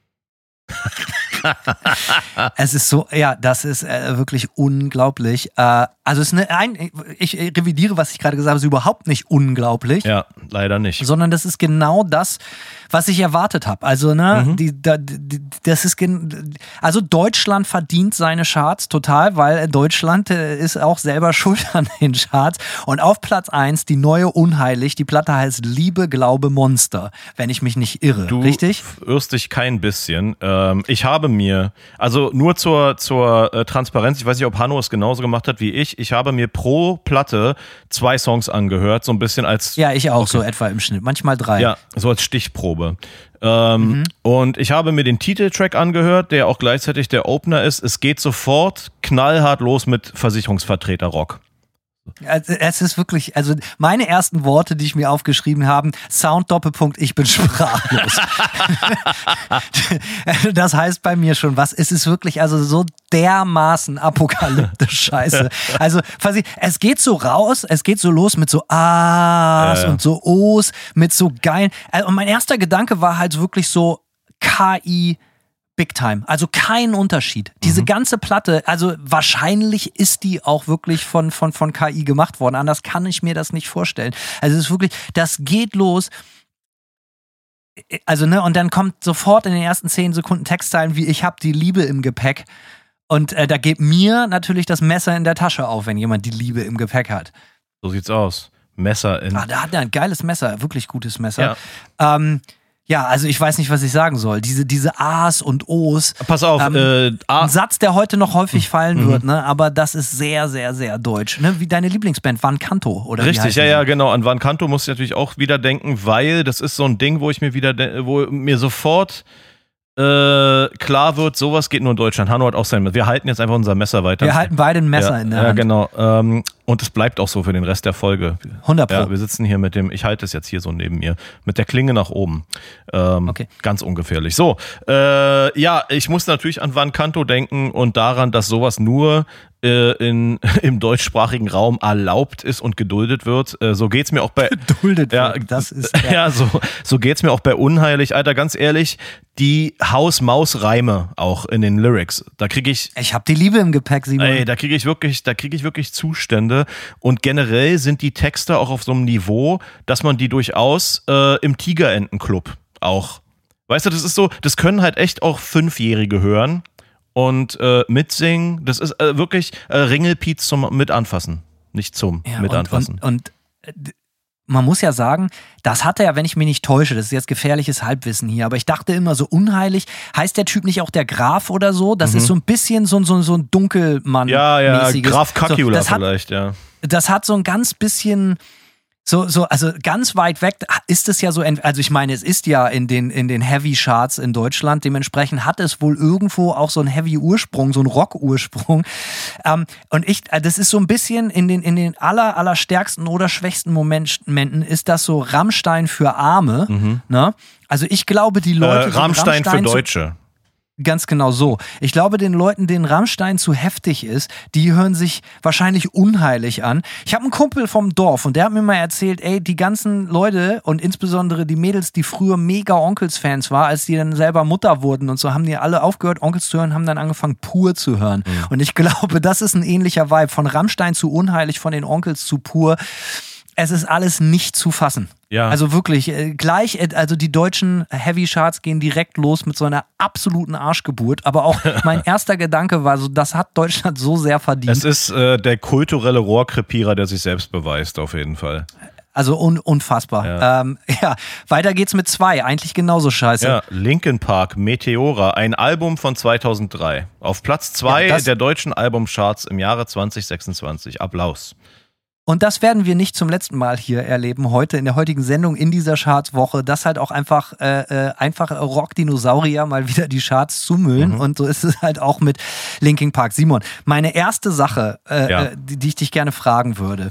Es ist so, ja, das ist äh, wirklich unglaublich. Äh, also es ist eine, ein, ich revidiere, was ich gerade gesagt habe, es ist überhaupt nicht unglaublich. Ja, leider nicht. Sondern das ist genau das, was ich erwartet habe. Also, ne, Mhm. die, da, die, das ist gen- also Deutschland verdient seine Charts total, weil Deutschland äh, ist auch selber schuld an den Charts. Und auf Platz eins die neue Unheilig, die Platte heißt Liebe, Glaube, Monster, wenn ich mich nicht irre. Du Richtig? irrst dich kein bisschen. Ähm, ich habe mir, also nur zur, zur äh, Transparenz, ich weiß nicht, ob Hanno es genauso gemacht hat wie ich, ich habe mir pro Platte zwei Songs angehört, so ein bisschen als... Ja, ich auch so etwa im Schnitt. Manchmal drei. Ja, so als Stichprobe. Ähm, Mhm. Und ich habe mir den Titeltrack angehört, der auch gleichzeitig der Opener ist. Es geht sofort knallhart los mit Versicherungsvertreter-Rock. Also, es ist wirklich, also meine ersten Worte, die ich mir aufgeschrieben habe, Sound Doppelpunkt, ich bin sprachlos. Das heißt bei mir schon was. Es ist wirklich also so dermaßen apokalyptisch Scheiße. Also quasi, es geht so raus, es geht so los mit so A's Ja, ja. und so O's, mit so geilen. Und mein erster Gedanke war halt wirklich so K I Big Time. Also kein Unterschied. Diese ganze Platte, also wahrscheinlich ist die auch wirklich von, von, von K I gemacht worden. Anders kann ich mir das nicht vorstellen. Also es ist wirklich, das geht los. Also, ne, und dann kommt sofort in den ersten zehn Sekunden Textzeilen wie ich hab die Liebe im Gepäck. Und äh, da geht mir natürlich das Messer in der Tasche auf, wenn jemand die Liebe im Gepäck hat. So sieht's aus. Messer in... Ah, da hat er ein geiles Messer, wirklich gutes Messer. Ähm, Ja, also ich weiß nicht, was ich sagen soll. Diese, diese A's und O's. Pass auf, ähm, äh, A- ein Satz, der heute noch häufig fallen mhm. wird, ne? Aber das ist sehr, sehr, sehr deutsch. Ne? Wie deine Lieblingsband, Van Canto, oder wie Richtig, heißt ja, die? ja, genau. An Van Canto muss ich natürlich auch wieder denken, weil das ist so ein Ding, wo ich mir wieder, de- wo mir sofort äh, klar wird, sowas geht nur in Deutschland. Hanno hat auch sein, wir halten jetzt einfach unser Messer weiter. Wir halten beide ein Messer ja, in der ja, Hand. Ja, genau. Ähm, und es bleibt auch so für den Rest der Folge. hundert Pro. Ja, wir sitzen hier mit dem, ich halte es jetzt hier so neben mir, mit der Klinge nach oben. Ähm, okay. Ganz ungefährlich. So, äh, ja, ich muss natürlich an Van Canto denken und daran, dass sowas nur äh, in, im deutschsprachigen Raum erlaubt ist und geduldet wird. Äh, so geht's mir auch bei... Geduldet ja, wird, das ist... Ja, ja so, so geht's mir auch bei Unheilig. Alter, ganz ehrlich, die Haus-Maus-Reime auch in den Lyrics, da kriege ich... Ich hab die Liebe im Gepäck, Simon. Ey, da kriege ich wirklich, da kriege ich wirklich Zustände. Und generell sind die Texte auch auf so einem Niveau, dass man die durchaus äh, im Tigerentenclub auch, weißt du, das ist so, das können halt echt auch Fünfjährige hören und äh, mitsingen. Das ist äh, wirklich äh, Ringelpiez zum Mitanfassen, nicht zum ja, Mitanfassen. Und, und, und man muss ja sagen, das hat er ja, wenn ich mich nicht täusche, das ist jetzt gefährliches Halbwissen hier, aber ich dachte immer so unheilig, heißt der Typ nicht auch der Graf oder so? Das mhm. ist so ein bisschen so, so, so ein Dunkelmann. Ja, ja, Graf Kakula so, vielleicht, hat, ja. Das hat so ein ganz bisschen... So, so, also ganz weit weg ist es ja so, also ich meine, es ist ja in den, in den Heavy-Charts in Deutschland, dementsprechend hat es wohl irgendwo auch so einen Heavy-Ursprung, so einen Rock-Ursprung. Ähm, und ich, das ist so ein bisschen in den, in den aller, aller stärksten oder schwächsten Momenten ist das so Rammstein für Arme, mhm. ne? Also ich glaube, die Leute... Äh, Rammstein, Rammstein für Deutsche. Ganz genau so. Ich glaube, den Leuten, denen Rammstein zu heftig ist, die hören sich wahrscheinlich unheilig an. Ich habe einen Kumpel vom Dorf und der hat mir mal erzählt, ey, die ganzen Leute und insbesondere die Mädels, die früher mega Onkels-Fans waren, als die dann selber Mutter wurden und so, haben die alle aufgehört, Onkels zu hören, haben dann angefangen, Pur zu hören. Mhm. Und ich glaube, das ist ein ähnlicher Vibe. Von Rammstein zu unheilig, von den Onkels zu Pur. Es ist alles nicht zu fassen. Ja. Also wirklich, äh, gleich, äh, also die deutschen Heavy-Charts gehen direkt los mit so einer absoluten Arschgeburt. Aber auch mein erster Gedanke war so, das hat Deutschland so sehr verdient. Es ist äh, der kulturelle Rohrkrepierer, der sich selbst beweist, auf jeden Fall. Also un- unfassbar. Ja. Ähm, ja, weiter geht's mit zwei. Eigentlich genauso scheiße. Ja, Linkin Park, Meteora, ein Album von zweitausenddrei. Auf Platz zwei ja, der deutschen Albumcharts im Jahre zwanzig sechsundzwanzig. Applaus. Und das werden wir nicht zum letzten Mal hier erleben, heute in der heutigen Sendung, in dieser Chartswoche, dass halt auch einfach, äh, einfach Rock-Dinosaurier mal wieder die Charts zumüllen. Mhm. Und so ist es halt auch mit Linkin Park. Simon, meine erste Sache, äh, ja. die, die ich dich gerne fragen würde.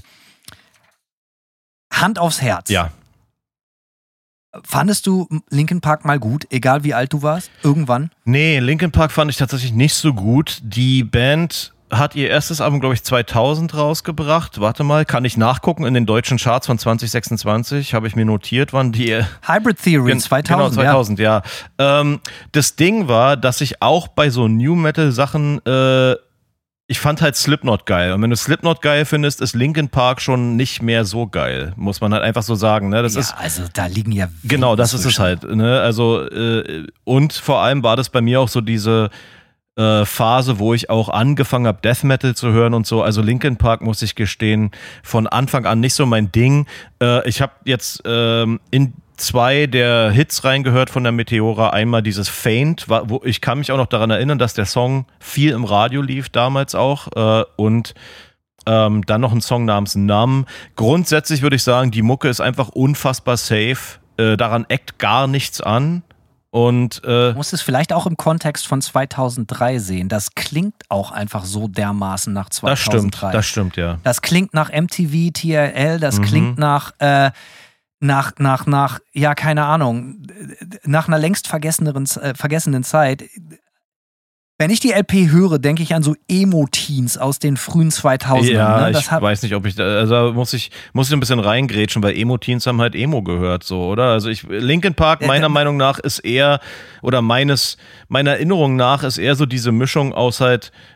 Hand aufs Herz. Ja. Fandest du Linkin Park mal gut, egal wie alt du warst? Irgendwann? Nee, Linkin Park fand ich tatsächlich nicht so gut. Die Band hat ihr erstes Album, glaube ich, zweitausend rausgebracht. Warte mal, kann ich nachgucken in den deutschen Charts von zwanzig sechsundzwanzig? Habe ich mir notiert, wann die... Hybrid Theory, zweitausend. Genau, zweitausend, ja. ja. Ähm, das Ding war, dass ich auch bei so New-Metal-Sachen... Äh, ich fand halt Slipknot geil. Und wenn du Slipknot geil findest, ist Linkin Park schon nicht mehr so geil. Muss man halt einfach so sagen. Ne? Das ja, ist, also da liegen ja... Genau, das ist es halt. Ne? Also, äh, und vor allem war das bei mir auch so diese... Phase, wo ich auch angefangen habe, Death Metal zu hören und so. Also Linkin Park, muss ich gestehen, von Anfang an nicht so mein Ding. Äh, ich habe jetzt ähm, in zwei der Hits reingehört von der Meteora. Einmal dieses Faint, wo ich kann mich auch noch daran erinnern, dass der Song viel im Radio lief damals auch. Äh, und ähm, dann noch ein Song namens Numb. Grundsätzlich würde ich sagen, die Mucke ist einfach unfassbar safe. Äh, daran eckt gar nichts an. Und, äh, du musst es vielleicht auch im Kontext von zweitausenddrei sehen. Das klingt auch einfach so dermaßen nach zweitausenddrei. Das stimmt, das stimmt, ja. Das klingt nach M T V, T R L, das mhm. klingt nach, äh, nach, nach, nach, ja, keine Ahnung, nach einer längst vergessenen, äh, vergessenen Zeit. Wenn ich die L P höre, denke ich an so Emo-Teens aus den frühen zweitausendern. Ja, ne? das ich weiß nicht, ob ich, da, also muss ich, muss ich ein bisschen reingrätschen, weil Emo-Teens haben halt Emo gehört, so, oder? Also ich, Linkin Park, meiner äh, Meinung nach, ist eher, oder meines, meiner Erinnerung nach, ist eher so diese Mischung aus halt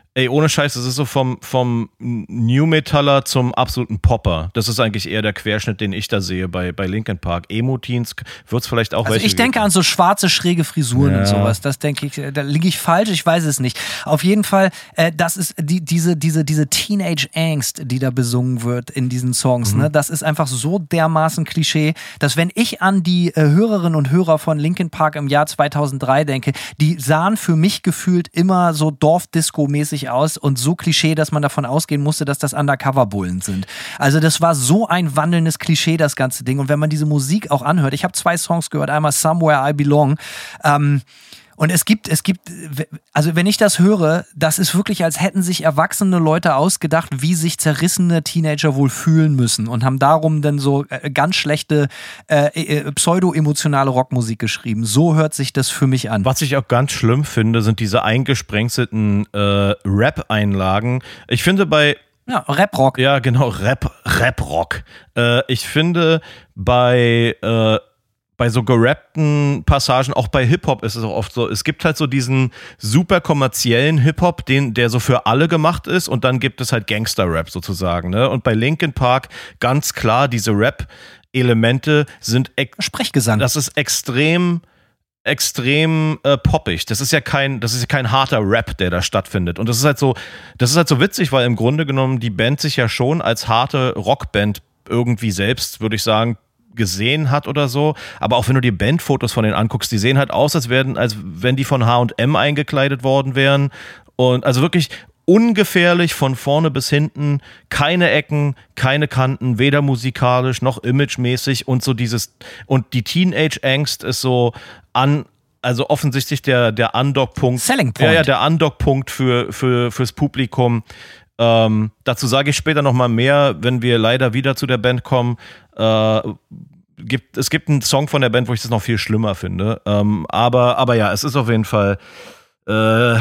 Ey, ohne Scheiß, das ist so vom, vom New Metaller zum absoluten Popper. Das ist eigentlich eher der Querschnitt, den ich da sehe bei, bei Linkin Park. Emo-Teens wird es vielleicht auch also welche ich denke geben. an so schwarze, schräge Frisuren Ja. und sowas. Das denke ich, da liege ich falsch, ich weiß es nicht. Auf jeden Fall, äh, das ist die, diese, diese, diese Teenage-Angst, die da besungen wird in diesen Songs. Mhm. Ne? Das ist einfach so dermaßen Klischee, dass wenn ich an die äh, Hörerinnen und Hörer von Linkin Park im Jahr zweitausenddrei denke, die sahen für mich gefühlt immer so Dorfdisco-mäßig aus und so Klischee, dass man davon ausgehen musste, dass das Undercover-Bullen sind. Also das war so ein wandelndes Klischee, das ganze Ding. Und wenn man diese Musik auch anhört, ich habe zwei Songs gehört, einmal Somewhere I Belong, ähm, und es gibt, es gibt, also wenn ich das höre, das ist wirklich, als hätten sich erwachsene Leute ausgedacht, wie sich zerrissene Teenager wohl fühlen müssen und haben darum dann so äh, ganz schlechte äh, äh, pseudo-emotionale Rockmusik geschrieben. So hört sich das für mich an. Was ich auch ganz schlimm finde, sind diese eingesprengselten äh, Rap-Einlagen. Ich finde bei Ja, Rap-Rock. Ja, genau, Rap, Rap-Rock. Äh, ich finde bei äh, bei so gerappten Passagen, auch bei Hip-Hop ist es auch oft so, es gibt halt so diesen super kommerziellen Hip-Hop, den, der so für alle gemacht ist, und dann gibt es halt Gangster-Rap sozusagen, ne? Und bei Linkin Park ganz klar, diese Rap-Elemente sind ex- Sprechgesang. das ist extrem extrem äh, poppig. Das ist ja kein, das ist ja kein harter Rap, der da stattfindet. Und das ist halt so, das ist halt so witzig, weil im Grunde genommen die Band sich ja schon als harte Rockband irgendwie selbst, würde ich sagen, gesehen hat oder so. Aber auch wenn du die Bandfotos von denen anguckst, die sehen halt aus, als werden, als wenn die von H und M eingekleidet worden wären. Und also wirklich ungefährlich von vorne bis hinten, keine Ecken, keine Kanten, weder musikalisch noch imagemäßig, und so dieses, und die Teenage-Angst ist so an, also offensichtlich der, der Undock-Punkt. Selling Point. Ja, ja, der Undock-Punkt für, für, fürs Publikum. Ähm, dazu sage ich später nochmal mehr, wenn wir leider wieder zu der Band kommen. Äh, gibt, es gibt einen Song von der Band, wo ich das noch viel schlimmer finde. Ähm, aber, aber ja, es ist auf jeden Fall äh,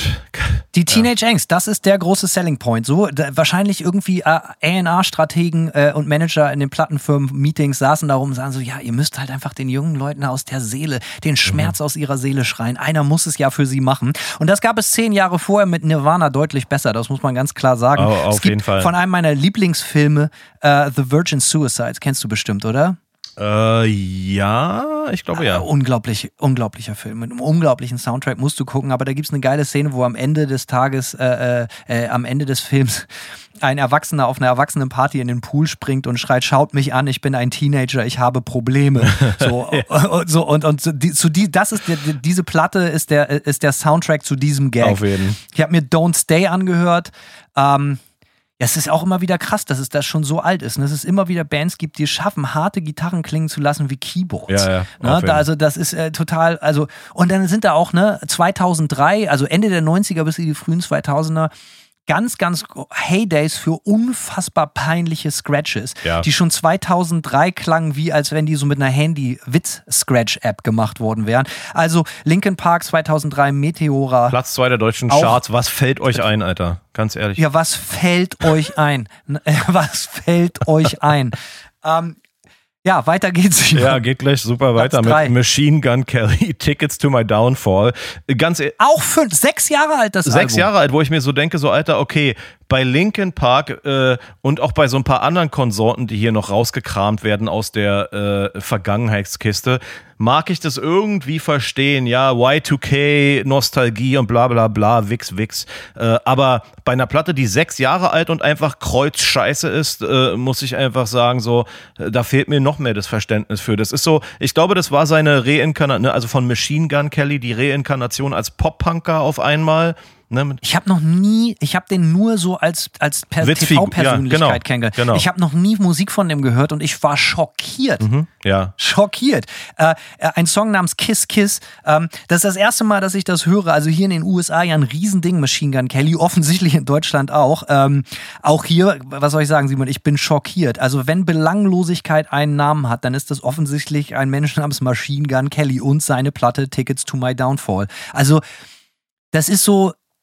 Die Teenage Angst, das ist der große Selling Point. So, da, wahrscheinlich irgendwie A und R-Strategen äh, und Manager in den Plattenfirmen-Meetings saßen da rum und sagen so, ja, ihr müsst halt einfach den jungen Leuten aus der Seele, den Schmerz mhm. aus ihrer Seele schreien. Einer muss es ja für sie machen. Und das gab es zehn Jahre vorher mit Nirvana deutlich besser, das muss man ganz klar sagen. Oh, auf es gibt jeden Fall. Von einem meiner Lieblingsfilme, äh, The Virgin Suicides, kennst du bestimmt, oder? Äh, ja, ich glaube ja. Äh, unglaublich, unglaublicher Film. Mit einem unglaublichen Soundtrack musst du gucken, aber da gibt es eine geile Szene, wo am Ende des Tages, äh, äh, äh, am Ende des Films ein Erwachsener auf einer Erwachsenenparty in den Pool springt und schreit, schaut mich an, ich bin ein Teenager, ich habe Probleme. So, ja. und, so, und, und so, die, zu die, das ist die, diese Platte ist der, ist der Soundtrack zu diesem Gag. Auf jeden. Ich habe mir Don't Stay angehört. Ähm, Ja, es ist auch immer wieder krass, dass es das schon so alt ist. Und dass es immer wieder Bands gibt, die es schaffen, harte Gitarren klingen zu lassen wie Keyboards. Ja, ja, ne? da, also das ist äh, total, also, und dann sind da auch, ne, zweitausenddrei, also Ende der neunziger bis in die frühen zweitausender, ganz, ganz Heydays für unfassbar peinliche Scratches, ja. die schon zweitausenddrei klangen, wie als wenn die so mit einer Handy-Witz-Scratch-App gemacht worden wären. Also Linkin Park zweitausenddrei, Meteora. Platz zwei der deutschen Auch, Charts. Was fällt euch ein, Alter? Ganz ehrlich. Ja, was fällt euch ein? Was fällt euch ein? ähm, Ja, weiter geht's. Ja, geht gleich super weiter Platz drei. mit Machine Gun Kelly, Tickets to My Downfall. Ganz e- Auch fünf, sechs Jahre alt das Sechs Album. Jahre alt, wo ich mir so denke, so Alter, okay, bei Linkin Park äh, und auch bei so ein paar anderen Konsorten, die hier noch rausgekramt werden aus der äh, Vergangenheitskiste, mag ich das irgendwie verstehen, ja, Y zwei K, Nostalgie und bla bla bla, Wix, Wix. Äh, aber bei einer Platte, die sechs Jahre alt und einfach kreuzscheiße ist, äh, muss ich einfach sagen, so, äh, da fehlt mir noch mehr das Verständnis für. Das ist so, ich glaube, das war seine Reinkarnation, ne, also von Machine Gun Kelly, die Reinkarnation als Pop-Punker auf einmal. Ne? Ich habe noch nie, ich habe den nur so als, als per T V-Persönlichkeit ja, genau, kennengelernt. genau. Ich habe noch nie Musik von dem gehört und ich war schockiert. Mhm, ja. Schockiert. Äh, ein Song namens Kiss Kiss. Ähm, das ist das erste Mal, dass ich das höre. Also hier in den U S A ja ein Riesending, Machine Gun Kelly. Offensichtlich in Deutschland auch. Ähm, auch hier, was soll ich sagen, Simon? Ich bin schockiert. Also wenn Belanglosigkeit einen Namen hat, dann ist das offensichtlich ein Mensch namens Machine Gun Kelly und seine Platte Tickets to My Downfall. Also das ist so,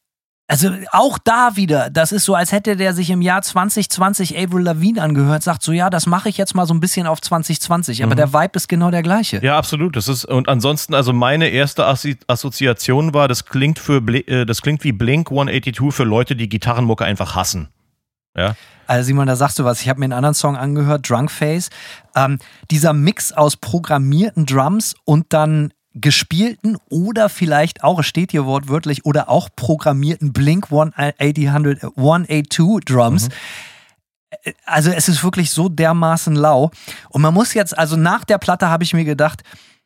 Also auch da wieder, das ist so, als hätte der sich im Jahr zwanzig zwanzig Avril Lavigne angehört, sagt so, ja, das mache ich jetzt mal so ein bisschen auf zwanzig zwanzig, aber mhm. der Vibe ist genau der gleiche. Ja, absolut. Das ist, und ansonsten, also meine erste Assi- Assoziation war, das klingt für Bl- das klingt wie Blink hundertzweiundachtzig für Leute, die Gitarrenmucke einfach hassen. Ja. Also Simon, da sagst du was. Ich habe mir einen anderen Song angehört, Drunk Face. Ähm, dieser Mix aus programmierten Drums und dann gespielten oder vielleicht auch, es steht hier wortwörtlich, oder auch programmierten Blink hundertzweiundachtzig Drums. Mhm. Also es ist wirklich so dermaßen lau. Und man muss jetzt, also nach der Platte habe ich mir gedacht,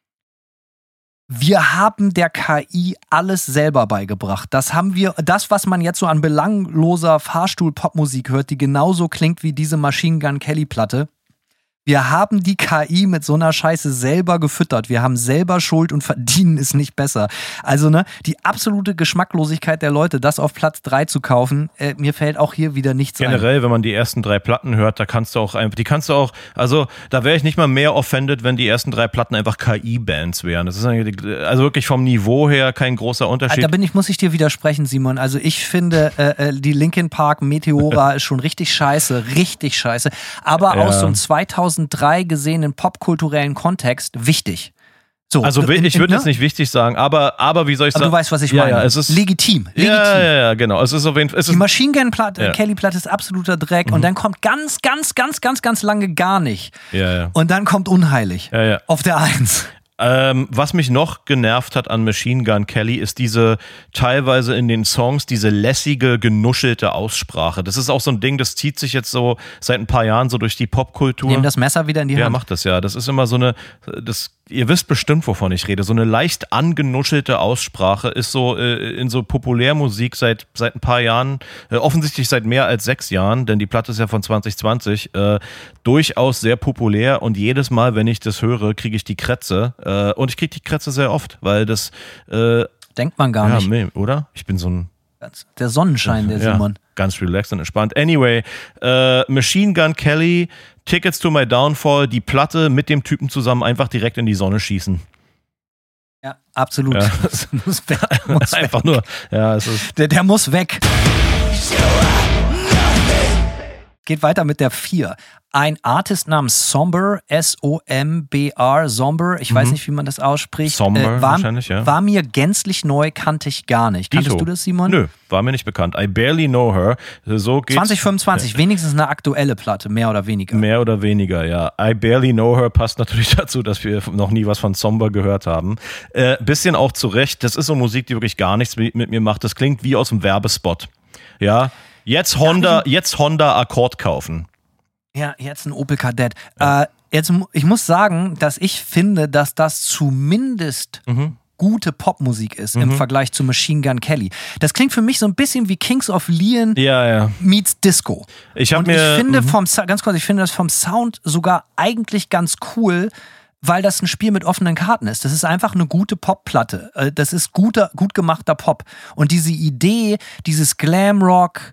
wir haben der K I alles selber beigebracht. Das haben wir, das, was man jetzt so an belangloser Fahrstuhl-Popmusik hört, die genauso klingt wie diese Machine Gun Kelly-Platte. Wir haben die K I mit so einer Scheiße selber gefüttert. Wir haben selber Schuld und verdienen es nicht besser. Also, ne, die absolute Geschmacklosigkeit der Leute, das auf Platz drei zu kaufen, äh, mir fällt auch hier wieder nichts ein. Generell, wenn man die ersten drei Platten hört, da kannst du auch einfach, die kannst du auch, also da wäre ich nicht mal mehr offended, wenn die ersten drei Platten einfach K I-Bands wären. Das ist also wirklich vom Niveau her kein großer Unterschied. Da bin ich, muss ich dir widersprechen, Simon. Also ich finde, äh, die Linkin Park Meteora ist schon richtig scheiße, richtig scheiße. Aber ja. aus so einem zweitausenddrei gesehenen popkulturellen Kontext wichtig. So, also ich würde ne? jetzt nicht wichtig sagen, aber, aber wie soll ich aber sagen? du weißt, was ich ja, meine. Ja, es ist legitim. legitim. Ja, ja, ja, genau. Es ist auf jeden Fall. Die Machine Gun Platte, ja. Kelly Platte ist absoluter Dreck mhm. und dann kommt ganz, ganz, ganz, ganz, ganz lange gar nicht. Ja, ja. Und dann kommt Unheilig ja, ja. auf der Eins. Ähm, was mich noch genervt hat an Machine Gun Kelly ist diese teilweise in den Songs diese lässige, genuschelte Aussprache. Das ist auch so ein Ding, das zieht sich jetzt so seit ein paar Jahren so durch die Popkultur. Nehmen das Messer wieder in die Hand. Ja, macht das ja. Das ist immer so eine, das, ihr wisst bestimmt, wovon ich rede. So eine leicht angenuschelte Aussprache ist so äh, in so Populärmusik seit, seit ein paar Jahren, äh, offensichtlich seit mehr als sechs Jahren, denn die Platte ist ja von zwanzig zwanzig, äh, durchaus sehr populär und jedes Mal, wenn ich das höre, kriege ich die Krätze. Äh, und ich kriege die Krätze sehr oft, weil das äh, denkt man gar ja, nicht. Nee, oder? Ich bin so ein der Sonnenschein, der ja, Simon. Ganz relaxed und entspannt. Anyway, äh, Machine Gun Kelly, Tickets to My Downfall, die Platte mit dem Typen zusammen einfach direkt in die Sonne schießen. Ja, absolut. Ja. muss weg, muss einfach weg. nur, ja, es ist. Der, der muss weg. Geht weiter mit der vier. Ein Artist namens Somber, S O M B R, Somber, ich mhm. weiß nicht, wie man das ausspricht. Somber äh, war, wahrscheinlich, ja. War mir gänzlich neu, kannte ich gar nicht. Kanntest Dito. du das, Simon? Nö, war mir nicht bekannt. I barely know her. So geht's. zwanzig fünfundzwanzig, ja. Wenigstens eine aktuelle Platte, mehr oder weniger. Mehr oder weniger, ja. I barely know her passt natürlich dazu, dass wir noch nie was von Somber gehört haben. Äh, bisschen auch zu Recht, das ist so Musik, die wirklich gar nichts mit mir macht. Das klingt wie aus einem Werbespot. Ja, jetzt Honda, jetzt Honda Accord kaufen. Ja, jetzt ein Opel Kadett. Ja. Äh, jetzt, ich muss sagen, dass ich finde, dass das zumindest mhm. gute Popmusik ist mhm. im Vergleich zu Machine Gun Kelly. Das klingt für mich so ein bisschen wie Kings of Leon ja, ja. meets Disco. Ich Und mir, ich finde mhm. vom ganz kurz, ich finde das vom Sound sogar eigentlich ganz cool, weil das ein Spiel mit offenen Karten ist. Das ist einfach eine gute Popplatte. Das ist guter, gut gemachter Pop. Und diese Idee, dieses Glamrock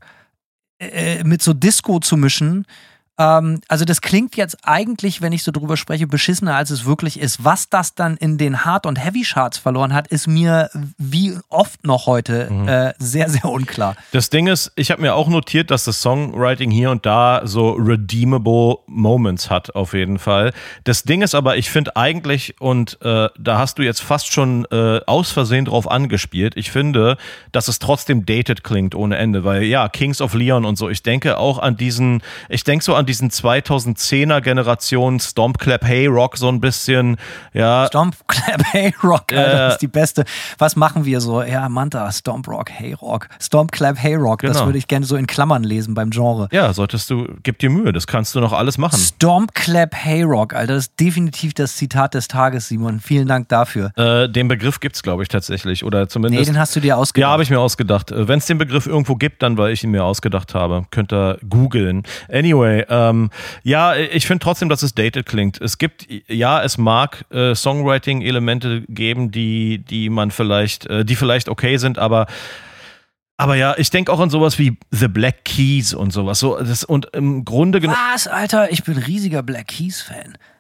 äh, mit so Disco zu mischen, Ähm, also das klingt jetzt eigentlich, wenn ich so drüber spreche, beschissener, als es wirklich ist. Was das dann in den Hard- und Heavy-Charts verloren hat, ist mir wie oft noch heute mhm. äh, sehr, sehr unklar. Das Ding ist, ich habe mir auch notiert, dass das Songwriting hier und da so redeemable Moments hat, auf jeden Fall. Das Ding ist aber, ich finde eigentlich, und äh, da hast du jetzt fast schon äh, aus Versehen drauf angespielt, ich finde, dass es trotzdem dated klingt ohne Ende, weil ja, Kings of Leon und so, ich denke auch an diesen, ich denke so an diesen zweitausendzehner Generation Stomp Clap Hey Rock so ein bisschen, ja. Stomp Clap Hey Rock, Alter, äh, das ist die beste. Was machen wir so? Ja, Manta, Stomp Rock, Hey Rock. Stomp Clap Hey Rock, genau. Das würde ich gerne so in Klammern lesen beim Genre. Ja, solltest du, gib dir Mühe, das kannst du noch alles machen. Stomp Clap Hey Rock, Alter, das ist definitiv das Zitat des Tages, Simon. Vielen Dank dafür. Äh, den Begriff gibt's, glaube ich, tatsächlich, oder zumindest. Nee, den hast du dir ausgedacht. Ja, habe ich mir ausgedacht. Wenn es den Begriff irgendwo gibt, dann, weil ich ihn mir ausgedacht habe. Könnt ihr googeln. Anyway, Ähm, ja, ich finde trotzdem, dass es dated klingt. Es gibt, ja, es mag äh, Songwriting-Elemente geben, die, die man vielleicht, äh, die vielleicht okay sind, aber aber ja, ich denke auch an sowas wie The Black Keys und sowas. So, das, und im Grunde genommen. Was, Alter? Ich bin riesiger Black Keys-Fan.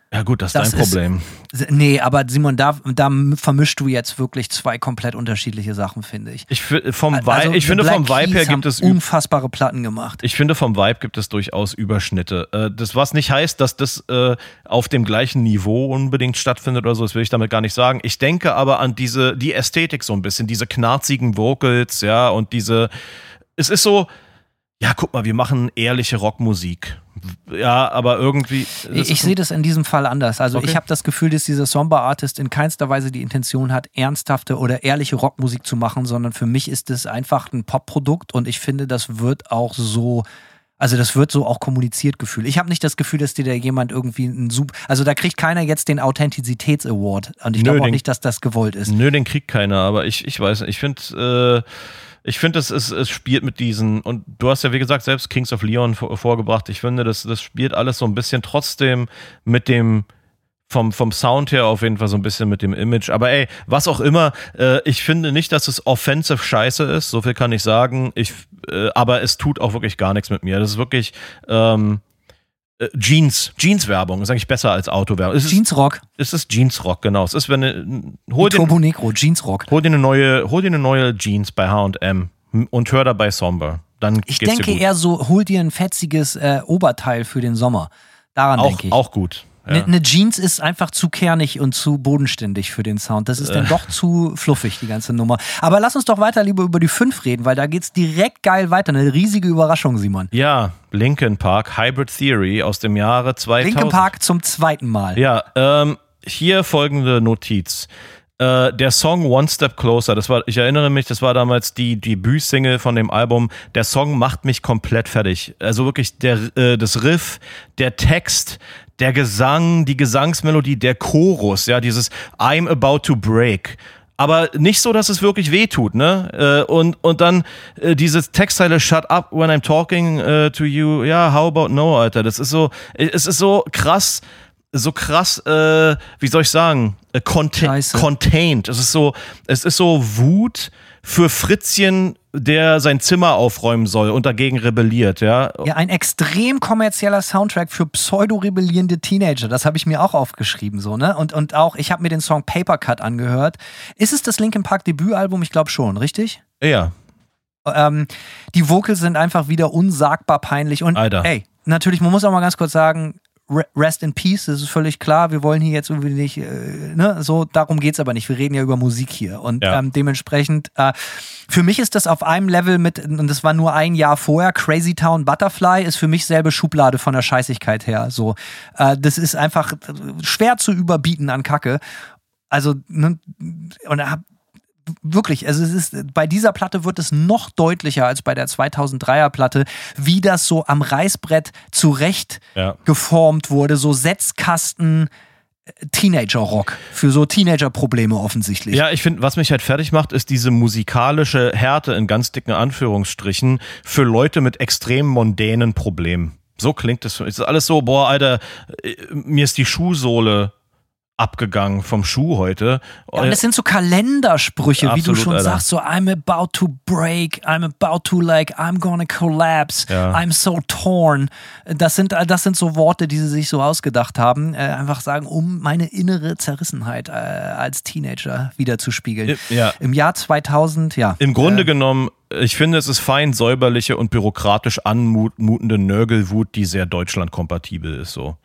Ja gut, das ist Das dein ist- Problem. Nee, aber Simon, da, da vermischst du jetzt wirklich zwei komplett unterschiedliche Sachen, finde ich. Ich, fi- vom Vi- Also, ich The finde, Black vom Vibe her Keys haben gibt es... Ü- unfassbare Platten gemacht. Ich finde, vom Vibe gibt es durchaus Überschnitte. Äh, das, was nicht heißt, dass das äh, auf dem gleichen Niveau unbedingt stattfindet oder so, das will ich damit gar nicht sagen. Ich denke aber an diese, die Ästhetik so ein bisschen, diese knarzigen Vocals, ja, und diese, es ist so, ja, guck mal, wir machen ehrliche Rockmusik. Ja, aber irgendwie... das Ich, ich ist- sehe das in diesem Fall anders. Also Okay. ich habe das Gefühl, dass dieser Somber-Artist in keinster Weise die Intention hat, ernsthafte oder ehrliche Rockmusik zu machen, sondern für mich ist es einfach ein Pop-Produkt und ich finde, das wird auch so... Also das wird so auch kommuniziert gefühlt. Ich habe nicht das Gefühl, dass dir da jemand irgendwie ein Sub... Also da kriegt keiner jetzt den Authentizitäts-Award. Und ich Nö, glaube auch den- nicht, dass das gewollt ist. Nö, den kriegt keiner, aber ich, ich weiß nicht, ich finde, äh, ich finde, es, es, es spielt mit diesen, und du hast ja, wie gesagt, selbst Kings of Leon vor, vorgebracht, ich finde, das, das spielt alles so ein bisschen trotzdem mit dem, vom, vom Sound her auf jeden Fall so ein bisschen mit dem Image, aber ey, was auch immer, äh, ich finde nicht, dass es offensive Scheiße ist, so viel kann ich sagen, ich, äh, aber es tut auch wirklich gar nichts mit mir, das ist wirklich, ähm, äh, Jeans, Jeans-Werbung ist eigentlich besser als Autowerbung. Es ist, Jeansrock, es ist Jeans-Rock, genau. Es ist, wenn du, hol die den, Turbo Negro, Jeansrock. Hol dir eine neue, hol dir eine neue Jeans bei H und M und hör dabei Somber. Dann Ich geht's denke dir gut. eher so, hol dir ein fetziges äh, Oberteil für den Sommer. Daran auch, denke ich. auch gut. Eine Ja. ne Jeans ist einfach zu kernig und zu bodenständig für den Sound. Das ist dann doch zu fluffig, die ganze Nummer. Aber lass uns doch weiter lieber über die fünf reden, weil da geht's direkt geil weiter. Eine riesige Überraschung, Simon. ja, Linkin Park, Hybrid Theory aus dem Jahre zweitausend. Linkin Park zum zweiten Mal. Ja, ähm, hier folgende Notiz. Äh, der Song One Step Closer, das war, ich erinnere mich, das war damals die Debütsingle von dem Album. Der Song macht mich komplett fertig. Also wirklich der, äh, das Riff, der Text, der Gesang, die Gesangsmelodie, der Chorus, ja, dieses I'm about to break. Aber nicht so, dass es wirklich wehtut, ne? Äh, und, und dann äh, dieses Textteile Shut up when I'm talking äh, to you. Ja, how about no, Alter? Das ist so, es ist so krass, so krass, äh, wie soll ich sagen, äh, conta- Scheiße. contained. Es ist so, es ist so Wut für Fritzchen, der sein Zimmer aufräumen soll und dagegen rebelliert, ja. Ja, ein extrem kommerzieller Soundtrack für pseudo-rebellierende Teenager. Das habe ich mir auch aufgeschrieben, so, ne? Und, und auch, ich habe mir den Song Paper Cut angehört. Ist es das Linkin Park Debütalbum? Ich glaube schon, richtig? Ja. Ähm, die Vocals sind einfach wieder unsagbar peinlich. Und Alter. ey, natürlich, man muss auch mal ganz kurz sagen, Re- Rest in Peace, das ist völlig klar. Wir wollen hier jetzt irgendwie nicht, äh, ne, so, darum geht's aber nicht. Wir reden ja über Musik hier. Und Ja. ähm, dementsprechend, äh, für mich ist das auf einem Level mit, und das war nur ein Jahr vorher, Crazy Town Butterfly ist für mich selbe Schublade von der Scheißigkeit her. So, äh, das ist einfach schwer zu überbieten an Kacke. Also, ne, und hab, wirklich, also es ist, bei dieser Platte wird es noch deutlicher als bei der zweitausenddreier Platte, wie das so am Reißbrett zurecht Ja. geformt wurde, so Setzkasten äh, Teenager-Rock für so Teenager-Probleme offensichtlich. Ja, ich finde, was mich halt fertig macht, ist diese musikalische Härte in ganz dicken Anführungsstrichen für Leute mit extrem mondänen Problemen. So klingt es. Es ist alles so, boah, Alter, äh, mir ist die Schuhsohle abgegangen vom Schuh heute. Ja, und das sind so Kalendersprüche, wie du Absolut, schon Alter. sagst, so I'm about to break, I'm about to like, I'm gonna collapse, Ja. I'm so torn. Das sind, das sind so Worte, die sie sich so ausgedacht haben, äh, einfach sagen, um meine innere Zerrissenheit äh, als Teenager wieder zu spiegeln. Ja. Im Jahr zweitausend, ja. Im Grunde äh, genommen, ich finde, es ist fein säuberliche und bürokratisch anmutende Nörgelwut, die sehr deutschlandkompatibel ist, so.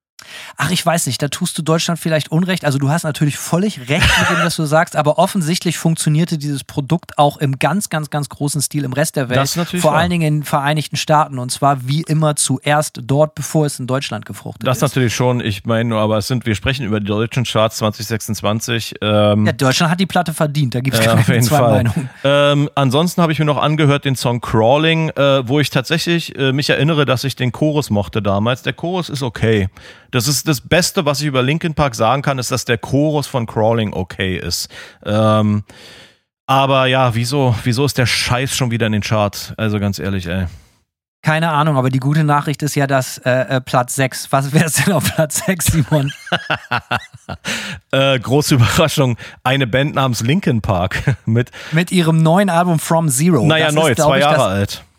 Ach, ich weiß nicht, da tust du Deutschland vielleicht Unrecht. Also du hast natürlich völlig recht mit dem, was du sagst, aber offensichtlich funktionierte dieses Produkt auch im ganz, ganz, ganz großen Stil im Rest der Welt. Das ist natürlich vor wahr. allen Dingen in den Vereinigten Staaten und zwar wie immer zuerst dort, bevor es in Deutschland gefruchtet Das ist. natürlich schon, ich meine nur, aber es sind, wir sprechen über die deutschen Charts zwanzig sechsundzwanzig. Ähm, Ja, Deutschland hat die Platte verdient, da gibt es Äh, keine auf jeden zwei Fall. Meinungen. Ähm, ansonsten habe ich mir noch angehört den Song Crawling, äh, wo ich tatsächlich äh, mich erinnere, dass ich den Chorus mochte damals. Der Chorus ist okay. Das ist das Beste, was ich über Linkin Park sagen kann, ist, dass der Chorus von Crawling okay ist. Ähm, aber ja, wieso, wieso ist der Scheiß schon wieder in den Charts? Also ganz ehrlich, ey. Keine Ahnung, aber die gute Nachricht ist ja, dass äh, äh, Platz sechs, was wäre es denn auf Platz sechs, Simon? Äh, große Überraschung, eine Band namens Linkin Park mit, Mit ihrem neuen Album From Zero. naja, Das neu, ist, glaub zwei ich, Jahre das, alt.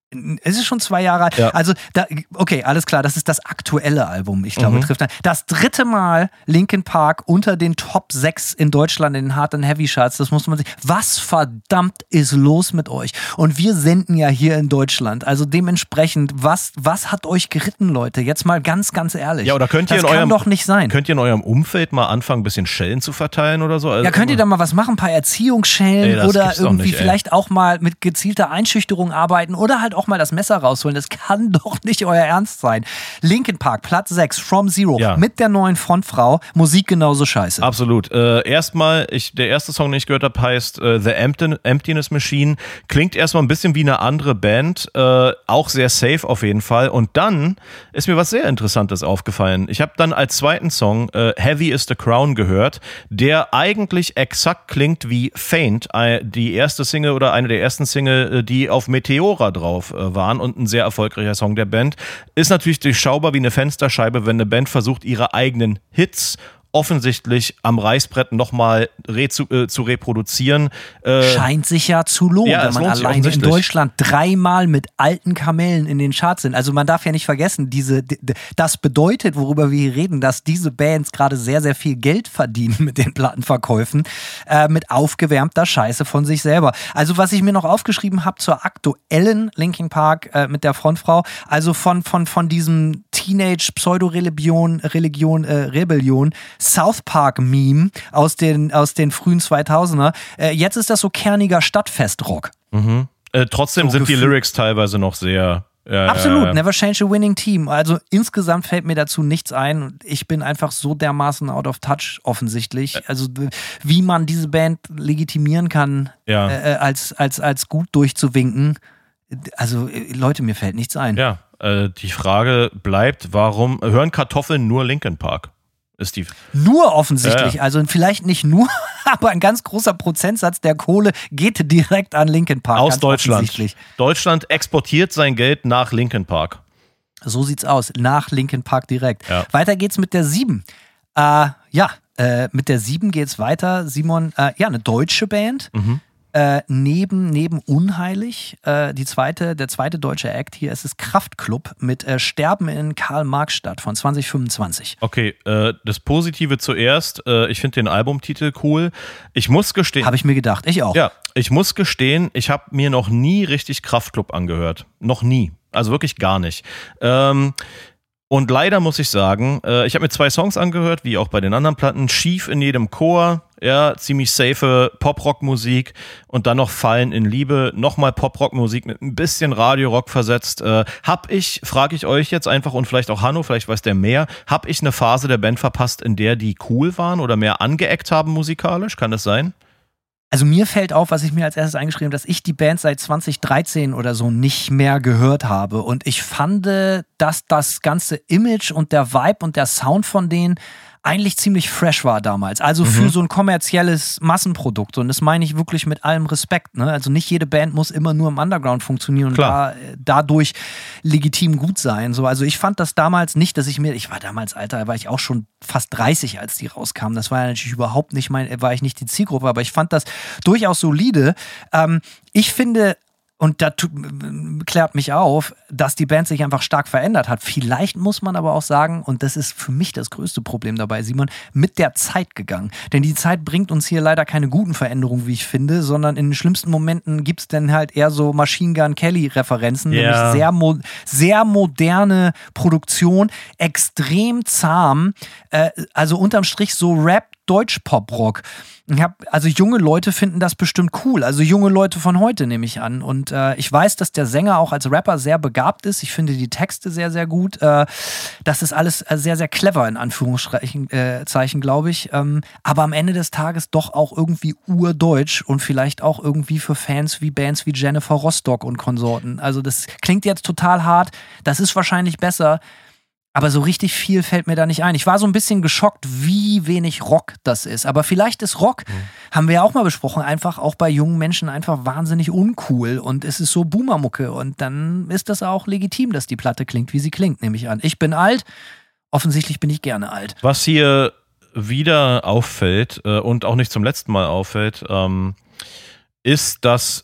Es ist schon zwei Jahre alt. Ja. Also, da, okay, alles klar, das ist das aktuelle Album. Ich glaube, Mhm. trifft dann. Das dritte Mal Linkin Park unter den Top sechs in Deutschland in den Hard and Heavy Charts. Das muss man sich. Was verdammt ist los mit euch? Und wir senden ja hier in Deutschland. Also dementsprechend, was, was hat euch geritten, Leute? Jetzt mal ganz, ganz ehrlich. Ja, oder könnt ihr das in kann eurem, doch nicht sein. Könnt ihr in eurem Umfeld mal anfangen, ein bisschen Schellen zu verteilen oder so? Also Ja, könnt ihr da mal was machen? Ein paar Erziehungsschellen Ey, das oder gibt's doch irgendwie nicht, ey. vielleicht auch mal mit gezielter Einschüchterung arbeiten oder halt auch mal das Messer rausholen. Das kann doch nicht euer Ernst sein. Linkin Park, Platz sechs, From Zero, Ja. mit der neuen Frontfrau, Musik genauso scheiße. Absolut. Äh, erstmal, ich, der erste Song, den ich gehört habe, heißt äh, The Empty, Emptiness Machine. Klingt erstmal ein bisschen wie eine andere Band, äh, auch sehr safe auf jeden Fall. Und dann ist mir was sehr Interessantes aufgefallen. Ich habe dann als zweiten Song äh, Heavy is the Crown gehört, der eigentlich exakt klingt wie Faint, äh, die erste Single oder eine der ersten Single, äh, die auf Meteora drauf äh, waren und ein sehr erfolgreicher Song der Band. Ist natürlich durchschaubar wie eine Fensterscheibe, wenn eine Band versucht, ihre eigenen Hits offensichtlich am Reißbrett nochmal re zu, äh, zu reproduzieren. Äh, Scheint sich ja zu lohnen, Ja, wenn es man lohnt sich alleine in offensichtlich. Deutschland dreimal mit alten Kamellen in den Charts sind. Also man darf ja nicht vergessen, diese, d- d- das bedeutet, worüber wir hier reden, dass diese Bands gerade sehr, sehr viel Geld verdienen mit den Plattenverkäufen, äh, mit aufgewärmter Scheiße von sich selber. Also was ich mir noch aufgeschrieben habe zur aktuellen Linkin Park äh, mit der Frontfrau, also von, von, von diesem Teenage-Pseudo-Religion, Religion, äh, Rebellion, South Park-Meme aus den, aus den frühen zweitausender. Äh, jetzt ist das so kerniger Stadtfest-Rock. mhm. äh, trotzdem So sind die gefühl- Lyrics teilweise noch sehr... Ja, Absolut, ja, ja. never change a winning team. Also insgesamt fällt mir dazu nichts ein. Ich bin einfach so dermaßen out of touch offensichtlich. Also wie man diese Band legitimieren kann, Ja. äh, als, als, als gut durchzuwinken. Also äh, Leute, mir fällt nichts ein. Ja, äh, die Frage bleibt, warum hören Kartoffeln nur Linkin Park? Ist die... Nur offensichtlich, Ja, ja. also vielleicht nicht nur, aber ein ganz großer Prozentsatz der Kohle geht direkt an Linkin Park. Aus ganz Deutschland. offensichtlich. Deutschland exportiert sein Geld nach Linkin Park. So sieht's aus, nach Linkin Park direkt. Ja. Weiter geht's mit der sieben. Äh, ja, äh, mit der sieben geht's weiter. Simon, äh, ja, eine deutsche Band. Mhm. Äh, neben, neben Unheilig, äh, die zweite, der zweite deutsche Act hier ist es Kraftklub mit äh, Sterben in Karl-Marx-Stadt von zwanzig fünfundzwanzig. Okay, äh, das Positive zuerst. Äh, ich finde den Albumtitel cool. Ich muss gestehen... Habe ich mir gedacht, ich auch. Ja, ich muss gestehen, ich habe mir noch nie richtig Kraftklub angehört. Noch nie. Also wirklich gar nicht. Ähm, und leider muss ich sagen, äh, ich habe mir zwei Songs angehört, wie auch bei den anderen Platten. Schief in jedem Chor, ja, ziemlich safe Pop-Rock-Musik und dann noch Fallen in Liebe, nochmal Pop-Rock-Musik mit ein bisschen Radio-Rock versetzt. Äh, hab ich, frage ich euch jetzt einfach und vielleicht auch Hanno, vielleicht weiß der mehr, hab ich eine Phase der Band verpasst, in der die cool waren oder mehr angeeckt haben musikalisch? Kann das sein? Also mir fällt auf, was ich mir als erstes eingeschrieben habe, dass ich die Band seit zwanzig dreizehn oder so nicht mehr gehört habe. Und ich fand, dass das ganze Image und der Vibe und der Sound von denen eigentlich ziemlich fresh war damals. Also für Mhm. so ein kommerzielles Massenprodukt. Und das meine ich wirklich mit allem Respekt. Ne? Also nicht jede Band muss immer nur im Underground funktionieren und Klar. da, dadurch legitim gut sein. So, also ich fand das damals nicht, dass ich mir, ich war damals, Alter, da war ich auch schon fast dreißig, als die rauskamen. Das war ja natürlich überhaupt nicht mein, war ich nicht die Zielgruppe, aber ich fand das durchaus solide. Ähm, ich finde, und da tut, klärt mich auf, dass die Band sich einfach stark verändert hat. Vielleicht muss man aber auch sagen, und das ist für mich das größte Problem dabei, Simon, mit der Zeit gegangen. Denn die Zeit bringt uns hier leider keine guten Veränderungen, wie ich finde, sondern in den schlimmsten Momenten gibt es dann halt eher so Machine Gun Kelly-Referenzen, Ja. nämlich sehr, mo- sehr moderne Produktion, extrem zahm, äh, also unterm Strich so Rap, Deutsch-Pop-Rock. Ich hab, also junge Leute finden das bestimmt cool. Also junge Leute von heute nehme ich an. Und äh, ich weiß, dass der Sänger auch als Rapper sehr begabt ist. Ich finde die Texte sehr, sehr gut. Äh, das ist alles äh, sehr, sehr clever in Anführungszeichen, äh, Zeichen, glaube ich. Ähm, aber am Ende des Tages doch auch irgendwie urdeutsch und vielleicht auch irgendwie für Fans wie Bands wie Jennifer Rostock und Konsorten. Also das klingt jetzt total hart. Das ist wahrscheinlich besser. Aber so richtig viel fällt mir da nicht ein. Ich war so ein bisschen geschockt, wie wenig Rock das ist. Aber vielleicht ist Rock, mhm. haben wir ja auch mal besprochen, einfach auch bei jungen Menschen einfach wahnsinnig uncool. Und es ist so Boomermucke. Und dann ist das auch legitim, dass die Platte klingt, wie sie klingt, nehme ich an. Ich bin alt. Offensichtlich bin ich gerne alt. Was hier wieder auffällt äh, und auch nicht zum letzten Mal auffällt, ähm, ist, dass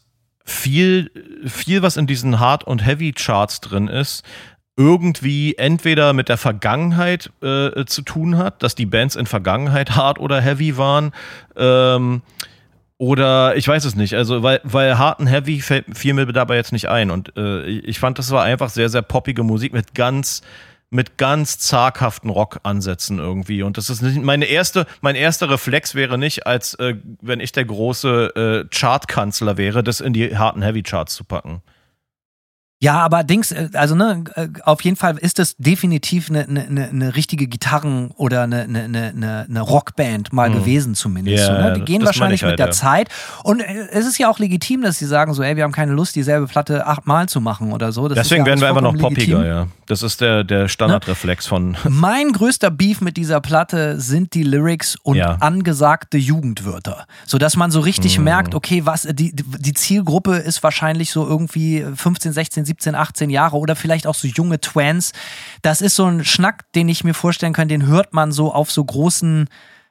viel, viel, was in diesen Hard- und Heavy-Charts drin ist, irgendwie entweder mit der Vergangenheit äh, zu tun hat, dass die Bands in Vergangenheit hard oder heavy waren, ähm, oder ich weiß es nicht, also weil, weil Hard und Heavy fällt, fiel mir dabei jetzt nicht ein und äh, ich fand, das war einfach sehr, sehr poppige Musik mit ganz mit ganz zaghaften Rock-Ansätzen irgendwie. Und das ist nicht meine erste, mein erster Reflex wäre nicht, als äh, wenn ich der große äh, Chartkanzler wäre, das in die harten Heavy-Charts zu packen. Ja, aber Dings, also ne, auf jeden Fall ist es definitiv eine, eine, eine richtige Gitarren- oder eine, eine, eine, eine Rockband mal mhm. gewesen zumindest. Yeah, so, ne? Die gehen wahrscheinlich halt, mit der ja. Zeit. Und es ist ja auch legitim, dass sie sagen so, ey, wir haben keine Lust, dieselbe Platte achtmal zu machen oder so. Das Deswegen ist ja werden wir einfach noch poppiger, legitim. ja. Das ist der, der Standardreflex ne? von... Mein größter Beef mit dieser Platte sind die Lyrics und ja. angesagte Jugendwörter. Sodass man so richtig mhm. merkt, okay, was die, die Zielgruppe ist wahrscheinlich so irgendwie fünfzehn, sechzehn, siebzehn, achtzehn Jahre oder vielleicht auch so junge Twans. Das ist so ein Schnack, den ich mir vorstellen kann, den hört man so auf so großen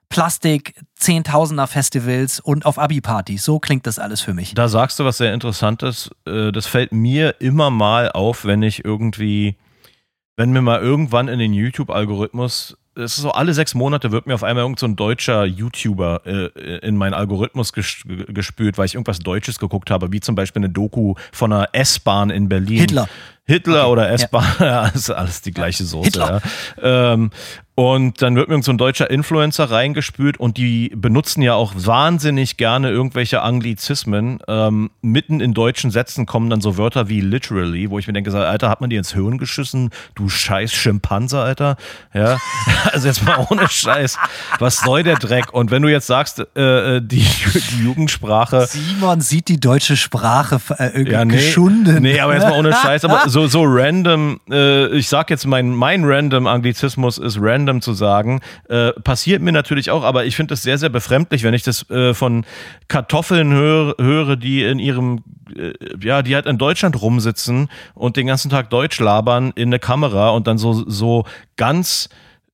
Plastik-Zehntausender-Festivals und auf Abi-Partys. So klingt das alles für mich. Da sagst du was sehr Interessantes. Das fällt mir immer mal auf, wenn ich irgendwie, wenn mir mal irgendwann in den YouTube-Algorithmus, es ist so, alle sechs Monate wird mir auf einmal irgend so ein deutscher YouTuber äh, in meinen Algorithmus ges- gespült, weil ich irgendwas Deutsches geguckt habe, wie zum Beispiel eine Doku von einer S-Bahn in Berlin. Hitler. Hitler okay. oder S-Bahn, ja, ja ist alles die gleiche Soße. Hitler. Ja. Ähm, und dann wird mir so ein deutscher Influencer reingespült und die benutzen ja auch wahnsinnig gerne irgendwelche Anglizismen. Ähm, mitten in deutschen Sätzen kommen dann so Wörter wie literally, wo ich mir denke, Alter, hat man dir ins Hirn geschissen? Du scheiß Schimpanse, Alter. Ja, also jetzt mal ohne Scheiß. Was soll der Dreck? Und wenn du jetzt sagst, äh, die, die Jugendsprache... Simon sieht die deutsche Sprache äh, irgendwie ja, nee, geschunden. Nee, aber jetzt mal ohne Scheiß, aber so, so random, äh, ich sag jetzt, mein, mein random Anglizismus ist random zu sagen, äh, passiert mir natürlich auch, aber ich finde es sehr, sehr befremdlich, wenn ich das äh, von Kartoffeln höre, höre, die in ihrem, äh, ja, die halt in Deutschland rumsitzen und den ganzen Tag Deutsch labern in eine Kamera und dann so, so ganz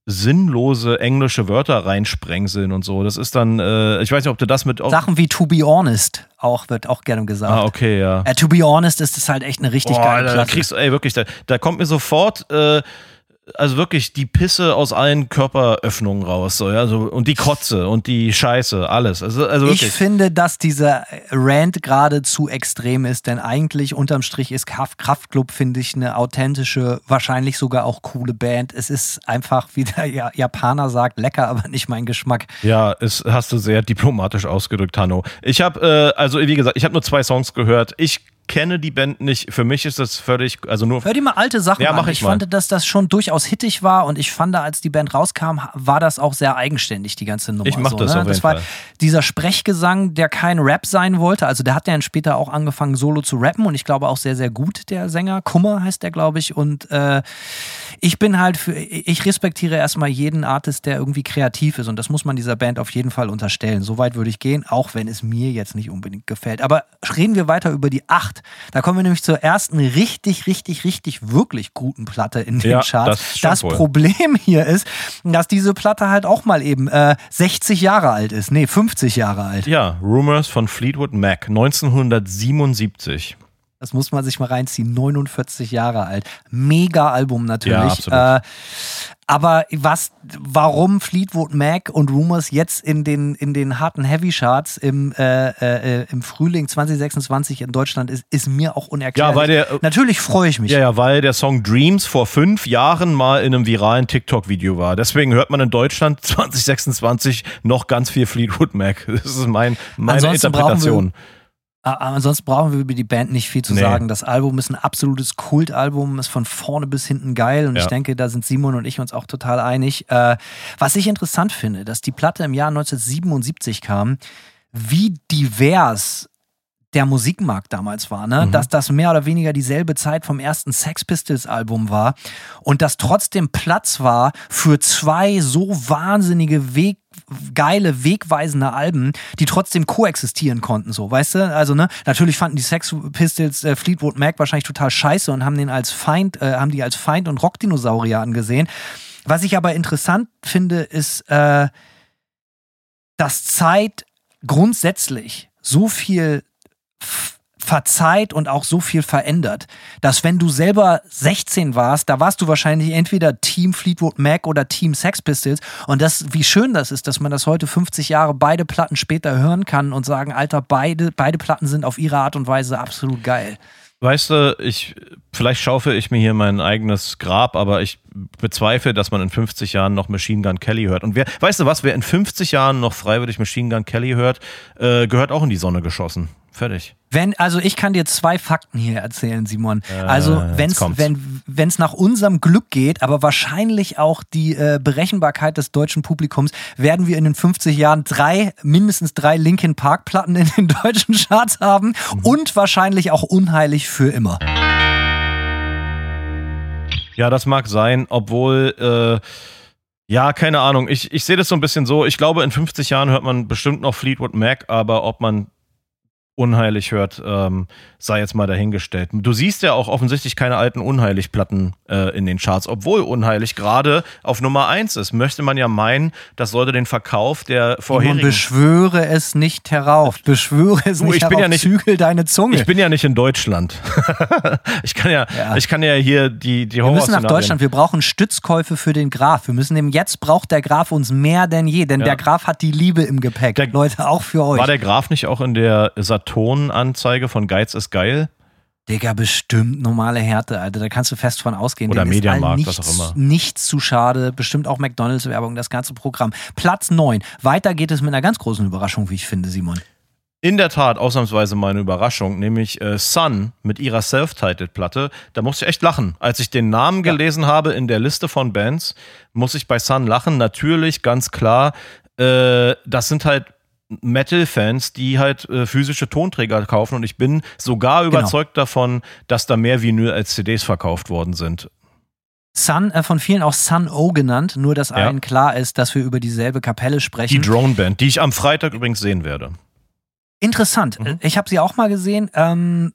sinnlose englische Wörter reinsprengseln und so. Das ist dann, äh, ich weiß nicht, ob du das mit... Sachen wie to be honest auch, wird auch gerne gesagt. Ah, okay, ja. Äh, to be honest ist das halt echt eine richtig oh, geile Platte. Da kriegst du, ey, wirklich, da, da kommt mir sofort... Äh, also wirklich die Pisse aus allen Körperöffnungen raus, so, ja, so, und die Kotze und die Scheiße, alles. Also, also wirklich. Ich finde, dass dieser Rant gerade zu extrem ist, denn eigentlich unterm Strich ist Kraftklub, finde ich, eine authentische, wahrscheinlich sogar auch coole Band. Es ist einfach, wie der Japaner sagt, lecker, aber nicht mein Geschmack. Ja, das hast du sehr diplomatisch ausgedrückt, Hanno. Ich habe, äh, also wie gesagt, ich habe nur zwei Songs gehört. Ich kenne die Band nicht. Für mich ist das völlig, also nur... Hör dir mal alte Sachen ja, an. Mach ich ich mal. fand, dass das schon durchaus hittig war und ich fand, als die Band rauskam, war das auch sehr eigenständig, die ganze Nummer. Ich mach so, das ne? auf jeden Das war Fall. Dieser Sprechgesang, der kein Rap sein wollte. Also der hat ja dann später auch angefangen, solo zu rappen und ich glaube auch sehr, sehr gut, der Sänger. Kummer heißt der, glaube ich. Und äh, ich bin halt für, ich respektiere erstmal jeden Artist, der irgendwie kreativ ist und das muss man dieser Band auf jeden Fall unterstellen. So weit würde ich gehen, auch wenn es mir jetzt nicht unbedingt gefällt. Aber reden wir weiter über die acht. Da kommen wir nämlich zur ersten richtig, richtig, richtig, wirklich guten Platte in den ja, Charts. Das, das Problem hier ist, dass diese Platte halt auch mal eben äh, sechzig Jahre alt ist. Nee, fünfzig Jahre alt. Ja, Rumors von Fleetwood Mac, neunzehnhundertsiebenundsiebzig. Das muss man sich mal reinziehen. neunundvierzig Jahre alt. Mega Album natürlich. Ja, äh, aber was, warum Fleetwood Mac und Rumors jetzt in den, in den harten Heavy Charts im, äh, äh, im Frühling zwanzig sechsundzwanzig in Deutschland ist, ist mir auch unerklärlich. Ja, weil der, natürlich freue ich mich. Ja, ja, weil der Song Dreams vor fünf Jahren mal in einem viralen TikTok-Video war. Deswegen hört man in Deutschland zwanzig sechsundzwanzig noch ganz viel Fleetwood Mac. Das ist mein, meine Ansonsten Interpretation. Ansonsten brauchen wir über die Band nicht viel zu nee. sagen. Das Album ist ein absolutes Kultalbum, ist von vorne bis hinten geil und ja. ich denke, da sind Simon und ich uns auch total einig. Äh, was ich interessant finde, dass die Platte im Jahr neunzehnhundertsiebenundsiebzig kam, wie divers der Musikmarkt damals war, ne? Mhm. Dass das mehr oder weniger dieselbe Zeit vom ersten Sex Pistols Album war und dass trotzdem Platz war für zwei so wahnsinnige Weg geile, wegweisende Alben, die trotzdem koexistieren konnten, so, weißt du? Also, ne, natürlich fanden die Sex Pistols äh, Fleetwood Mac wahrscheinlich total scheiße und haben den als Feind, äh, haben die als Feind und Rockdinosaurier angesehen. Was ich aber interessant finde, ist, äh, dass Zeit grundsätzlich so viel verzeiht und auch so viel verändert, dass wenn du selber sechzehn warst, da warst du wahrscheinlich entweder Team Fleetwood Mac oder Team Sex Pistols und das, wie schön das ist, dass man das heute fünfzig Jahre beide Platten später hören kann und sagen, Alter, beide, beide Platten sind auf ihre Art und Weise absolut geil. Weißt du, ich, vielleicht schaufel ich mir hier mein eigenes Grab, aber ich bezweifle, dass man in fünfzig Jahren noch Machine Gun Kelly hört. Und wer, weißt du was, wer in fünfzig Jahren noch freiwillig Machine Gun Kelly hört, äh, gehört auch in die Sonne geschossen. Fertig. Wenn, also ich kann dir zwei Fakten hier erzählen, Simon. Äh, also wenn's, wenn es nach unserem Glück geht, aber wahrscheinlich auch die äh, Berechenbarkeit des deutschen Publikums, werden wir in den fünfzig Jahren drei, mindestens drei Linkin Park Platten in den deutschen Charts haben mhm. und wahrscheinlich auch unheilig für immer. Ja, das mag sein, obwohl... Äh Ja, keine Ahnung. Ich, ich sehe das so ein bisschen so. Ich glaube, in fünfzig Jahren hört man bestimmt noch Fleetwood Mac, aber ob man unheilig hört, ähm, sei jetzt mal dahingestellt. Du siehst ja auch offensichtlich keine alten Unheilig-Platten äh, in den Charts, obwohl Unheilig gerade auf Nummer eins ist. Möchte man ja meinen, das sollte den Verkauf der vorherigen... Und beschwöre es nicht herauf. Beschwöre es du, nicht ich herauf. Bin ja nicht, Zügel deine Zunge. Ich bin ja nicht in Deutschland. ich, kann ja, ja. ich kann ja hier die, die Wir müssen nach Deutschland. Wir brauchen Stützkäufe für den Graf. Wir müssen dem, jetzt braucht der Graf uns mehr denn je, denn ja. der Graf hat die Liebe im Gepäck. Der, Leute, auch für euch. War der Graf nicht auch in der Saturn-Anzeige von Geiz ist geil? Digga, bestimmt normale Härte, Alter. Da kannst du fest von ausgehen. Oder Mediamarkt, was auch immer. Nichts zu schade. Bestimmt auch McDonalds-Werbung, das ganze Programm. Platz neun. Weiter geht es mit einer ganz großen Überraschung, wie ich finde, Simon. In der Tat, ausnahmsweise meine Überraschung, nämlich äh, Sun mit ihrer Self-Titled-Platte. Da musste ich echt lachen. Als ich den Namen ja. gelesen habe in der Liste von Bands, muss ich bei Sun lachen. Natürlich, ganz klar, äh, das sind halt Metal-Fans, die halt äh, physische Tonträger kaufen und ich bin sogar überzeugt genau. davon, dass da mehr Vinyl als C Ds verkauft worden sind. Sun, äh, von vielen auch Sun-O genannt, nur dass ja. allen klar ist, dass wir über dieselbe Kapelle sprechen. Die Drone-Band, die ich am Freitag übrigens sehen werde. Interessant. Mhm. Ich habe sie auch mal gesehen. Ähm,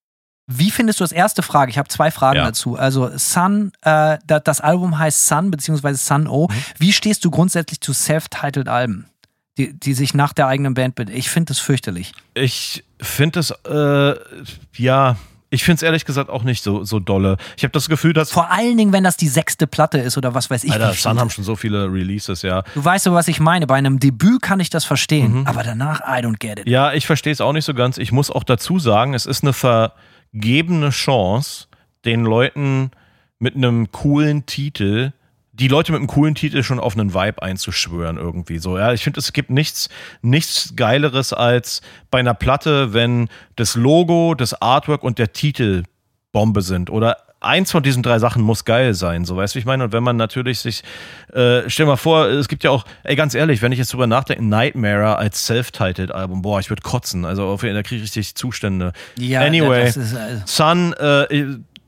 wie findest du das? Erste Frage, ich habe zwei Fragen ja. dazu. Also Sun, äh, das Album heißt Sun, beziehungsweise Sun-O. Mhm. Wie stehst du grundsätzlich zu Self-Titled Alben? Die, die sich nach der eigenen Band bilden. Ich finde das fürchterlich. Ich finde es, äh, ja, ich finde es ehrlich gesagt auch nicht so, so dolle. Ich habe das Gefühl, dass... Vor allen Dingen, wenn das die sechste Platte ist oder was weiß ich. Alter, Sun haben schon so viele Releases, ja. Du weißt aber, was ich meine. Bei einem Debüt kann ich das verstehen, mhm. aber danach, I don't get it. Ja, ich verstehe es auch nicht so ganz. Ich muss auch dazu sagen, es ist eine vergebene Chance, den Leuten mit einem coolen Titel... die Leute mit einem coolen Titel schon auf einen Vibe einzuschwören irgendwie so. Ja, ich finde, es gibt nichts, nichts Geileres als bei einer Platte, wenn das Logo, das Artwork und der Titel Bombe sind. Oder eins von diesen drei Sachen muss geil sein, so, weißt du, wie ich meine? Und wenn man natürlich sich, äh, stell dir mal vor, es gibt ja auch, ey, ganz ehrlich, wenn ich jetzt drüber nachdenke, Nightmare als Self-Titled-Album, boah, ich würde kotzen, also auf, da kriege ich richtig Zustände. Ja, anyway, das ist, also Sun, äh,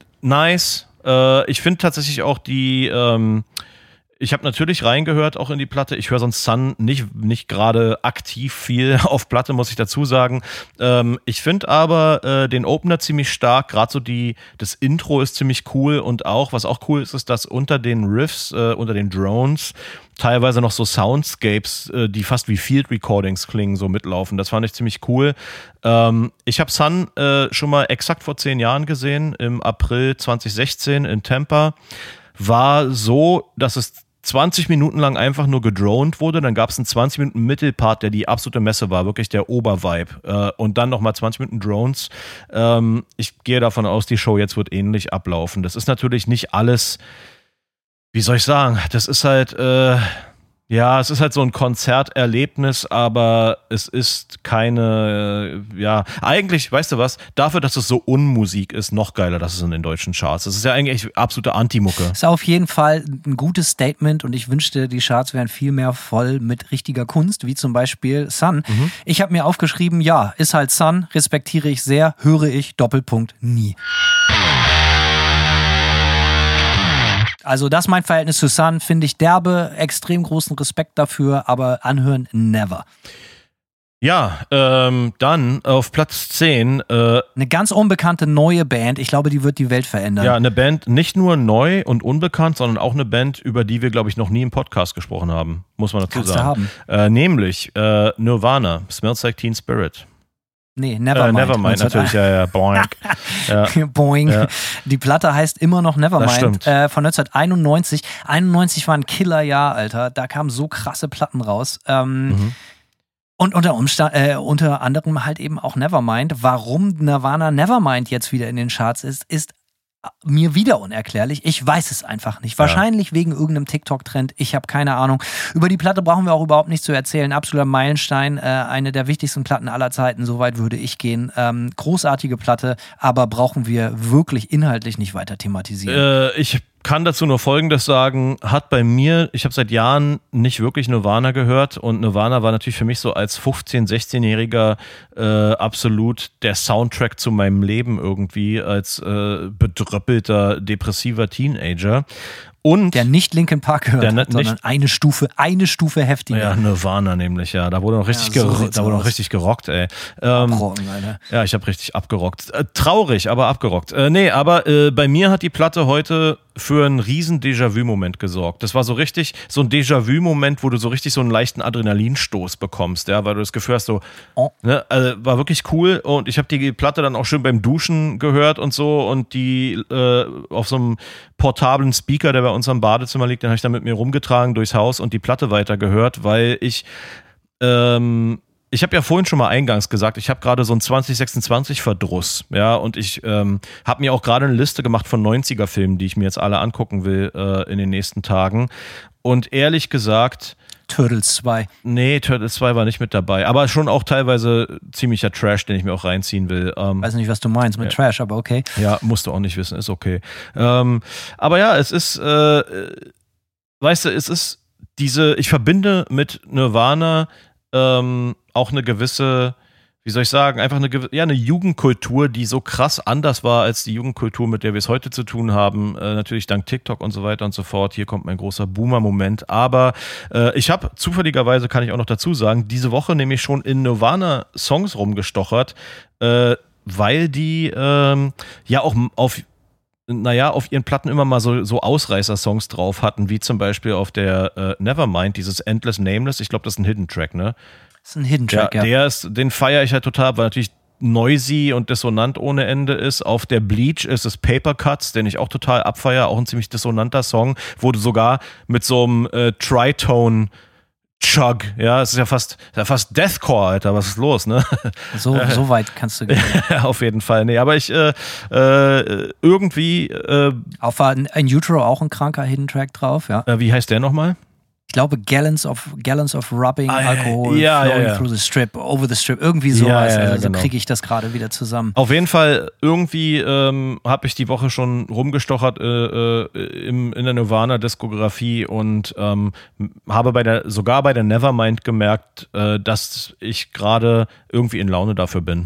nice. Äh, ich finde tatsächlich auch die, ähm, ich habe natürlich reingehört auch in die Platte. Ich höre sonst Sun nicht, nicht gerade aktiv viel auf Platte, muss ich dazu sagen. Ähm, ich finde aber äh, den Opener ziemlich stark. Gerade so die, das Intro ist ziemlich cool und auch, was auch cool ist, ist, dass unter den Riffs, äh, unter den Drones teilweise noch so Soundscapes, äh, die fast wie Field Recordings klingen, so mitlaufen. Das fand ich ziemlich cool. Ähm, ich habe Sun äh, schon mal exakt vor zehn Jahren gesehen, im April zwanzig sechzehn in Tampa. War so, dass es zwanzig Minuten lang einfach nur gedroned wurde, dann gab es einen zwanzig Minuten Mittelpart, der die absolute Messe war, wirklich der Obervibe. Äh, und dann nochmal zwanzig Minuten Drones. Ähm, ich gehe davon aus, die Show jetzt wird ähnlich ablaufen. Das ist natürlich nicht alles, wie soll ich sagen, das ist halt, äh, ja, es ist halt so ein Konzerterlebnis, aber es ist keine, äh, ja, eigentlich, weißt du was, dafür, dass es so Unmusik ist, noch geiler, dass es in den deutschen Charts ist. Das ist ja eigentlich absolute Anti-Mucke. Ist auf jeden Fall ein gutes Statement und ich wünschte, die Charts wären viel mehr voll mit richtiger Kunst, wie zum Beispiel Sun. Mhm. Ich habe mir aufgeschrieben, ja, ist halt Sun, respektiere ich sehr, höre ich, Doppelpunkt, nie. Also das ist mein Verhältnis zu Sun, finde ich derbe, extrem großen Respekt dafür, aber anhören never. Ja, ähm, dann auf Platz zehn. Äh, eine ganz unbekannte neue Band, ich glaube, die wird die Welt verändern. Ja, eine Band nicht nur neu und unbekannt, sondern auch eine Band, über die wir, glaube ich, noch nie im Podcast gesprochen haben, muss man dazu Kannst sagen. du haben. Äh, nämlich äh, Nirvana, Smells Like Teen Spirit. Nee, Nevermind. Äh, Nevermind, natürlich, ja, ja, boink. ja. Boing. Ja. Die Platte heißt immer noch Nevermind, äh, von neunzehnhunderteinundneunzig. einundneunzig war ein Killerjahr, Alter. Da kamen so krasse Platten raus. Ähm, Mhm. Und unter, Umstand, äh, unter anderem halt eben auch Nevermind. Warum Nirvana Nevermind jetzt wieder in den Charts ist, ist mir wieder unerklärlich. Ich weiß es einfach nicht. Wahrscheinlich ja. wegen irgendeinem TikTok-Trend. Ich habe keine Ahnung. Über die Platte brauchen wir auch überhaupt nicht zu erzählen. Absoluter Meilenstein. Äh, eine der wichtigsten Platten aller Zeiten. Soweit würde ich gehen. Ähm, großartige Platte, aber brauchen wir wirklich inhaltlich nicht weiter thematisieren. Äh, ich kann dazu nur Folgendes sagen, hat bei mir, ich habe seit Jahren nicht wirklich Nirvana gehört und Nirvana war natürlich für mich so als fünfzehn-, sechzehnjähriger äh, absolut der Soundtrack zu meinem Leben irgendwie, als äh, bedröppelter, depressiver Teenager. Und der nicht Linkin Park gehört der hat, sondern eine Stufe, eine Stufe heftiger. Ja, Nirvana nämlich, ja. Da wurde noch richtig, ja, so gero- da wurde noch richtig gerockt, ey. Ähm, Abrocken, Alter. Ja, ich habe richtig abgerockt. Äh, traurig, aber abgerockt. Äh, nee, aber äh, bei mir hat die Platte heute für einen riesen Déjà-vu-Moment gesorgt. Das war so richtig, so ein Déjà-vu-Moment, wo du so richtig so einen leichten Adrenalinstoß bekommst, ja, weil du das Gefühl hast, so, oh. ne, also war wirklich cool und ich habe die Platte dann auch schön beim Duschen gehört und so und die äh, auf so einem portablen Speaker, der bei uns am Badezimmer liegt, den habe ich dann mit mir rumgetragen durchs Haus und die Platte weiter gehört, weil ich ähm, ich habe ja vorhin schon mal eingangs gesagt, ich habe gerade so einen zwanzig sechsundzwanzig Verdruss, ja, und ich ähm, habe mir auch gerade eine Liste gemacht von neunziger-Filmen, die ich mir jetzt alle angucken will äh, in den nächsten Tagen. Und ehrlich gesagt, Turtles zwei. Nee, Turtles zwei war nicht mit dabei, aber schon auch teilweise ziemlicher Trash, den ich mir auch reinziehen will. Ähm, Weiß nicht, was du meinst mit ja. Trash, aber okay. Ja, musst du auch nicht wissen, ist okay. Ähm, aber ja, es ist, äh, weißt du, es ist diese, ich verbinde mit Nirvana ähm, auch eine gewisse, wie soll ich sagen, einfach eine, ja, eine Jugendkultur, die so krass anders war als die Jugendkultur, mit der wir es heute zu tun haben. Äh, natürlich dank TikTok und so weiter und so fort. Hier kommt mein großer Boomer-Moment. Aber äh, ich habe zufälligerweise, kann ich auch noch dazu sagen, diese Woche nämlich schon in Nirvana-Songs rumgestochert, äh, weil die ähm, ja auch auf naja, auf ihren Platten immer mal so, so Ausreißer-Songs drauf hatten, wie zum Beispiel auf der äh, Nevermind, dieses Endless Nameless. Ich glaube, das ist ein Hidden Track, ne? Das ist ein Hidden Track, ja. ja. Der ist, den feiere ich halt total, weil natürlich noisy und dissonant ohne Ende ist. Auf der Bleach ist es Paper Cuts, den ich auch total abfeiere, auch ein ziemlich dissonanter Song, wo du sogar mit so einem äh, Tritone Chug, ja, es ist ja fast, ja fast Deathcore, Alter, was ist los, ne? So, so weit kannst du gehen. Auf jeden Fall, nee, aber ich äh, äh, irgendwie äh, Auf ein, ein Utero auch ein kranker Hidden Track drauf, ja. Äh, wie heißt der nochmal? Ich glaube, Gallons of, Gallons of Rubbing, ah, Alkohol, ja, flowing ja, ja. through the strip, over the strip, irgendwie sowas. Ja, ja, also genau. so kriege ich das gerade wieder zusammen. Auf jeden Fall, irgendwie ähm, habe ich die Woche schon rumgestochert äh, äh, im, in der Nirvana-Diskografie und ähm, habe bei der, sogar bei der Nevermind gemerkt, äh, dass ich gerade irgendwie in Laune dafür bin.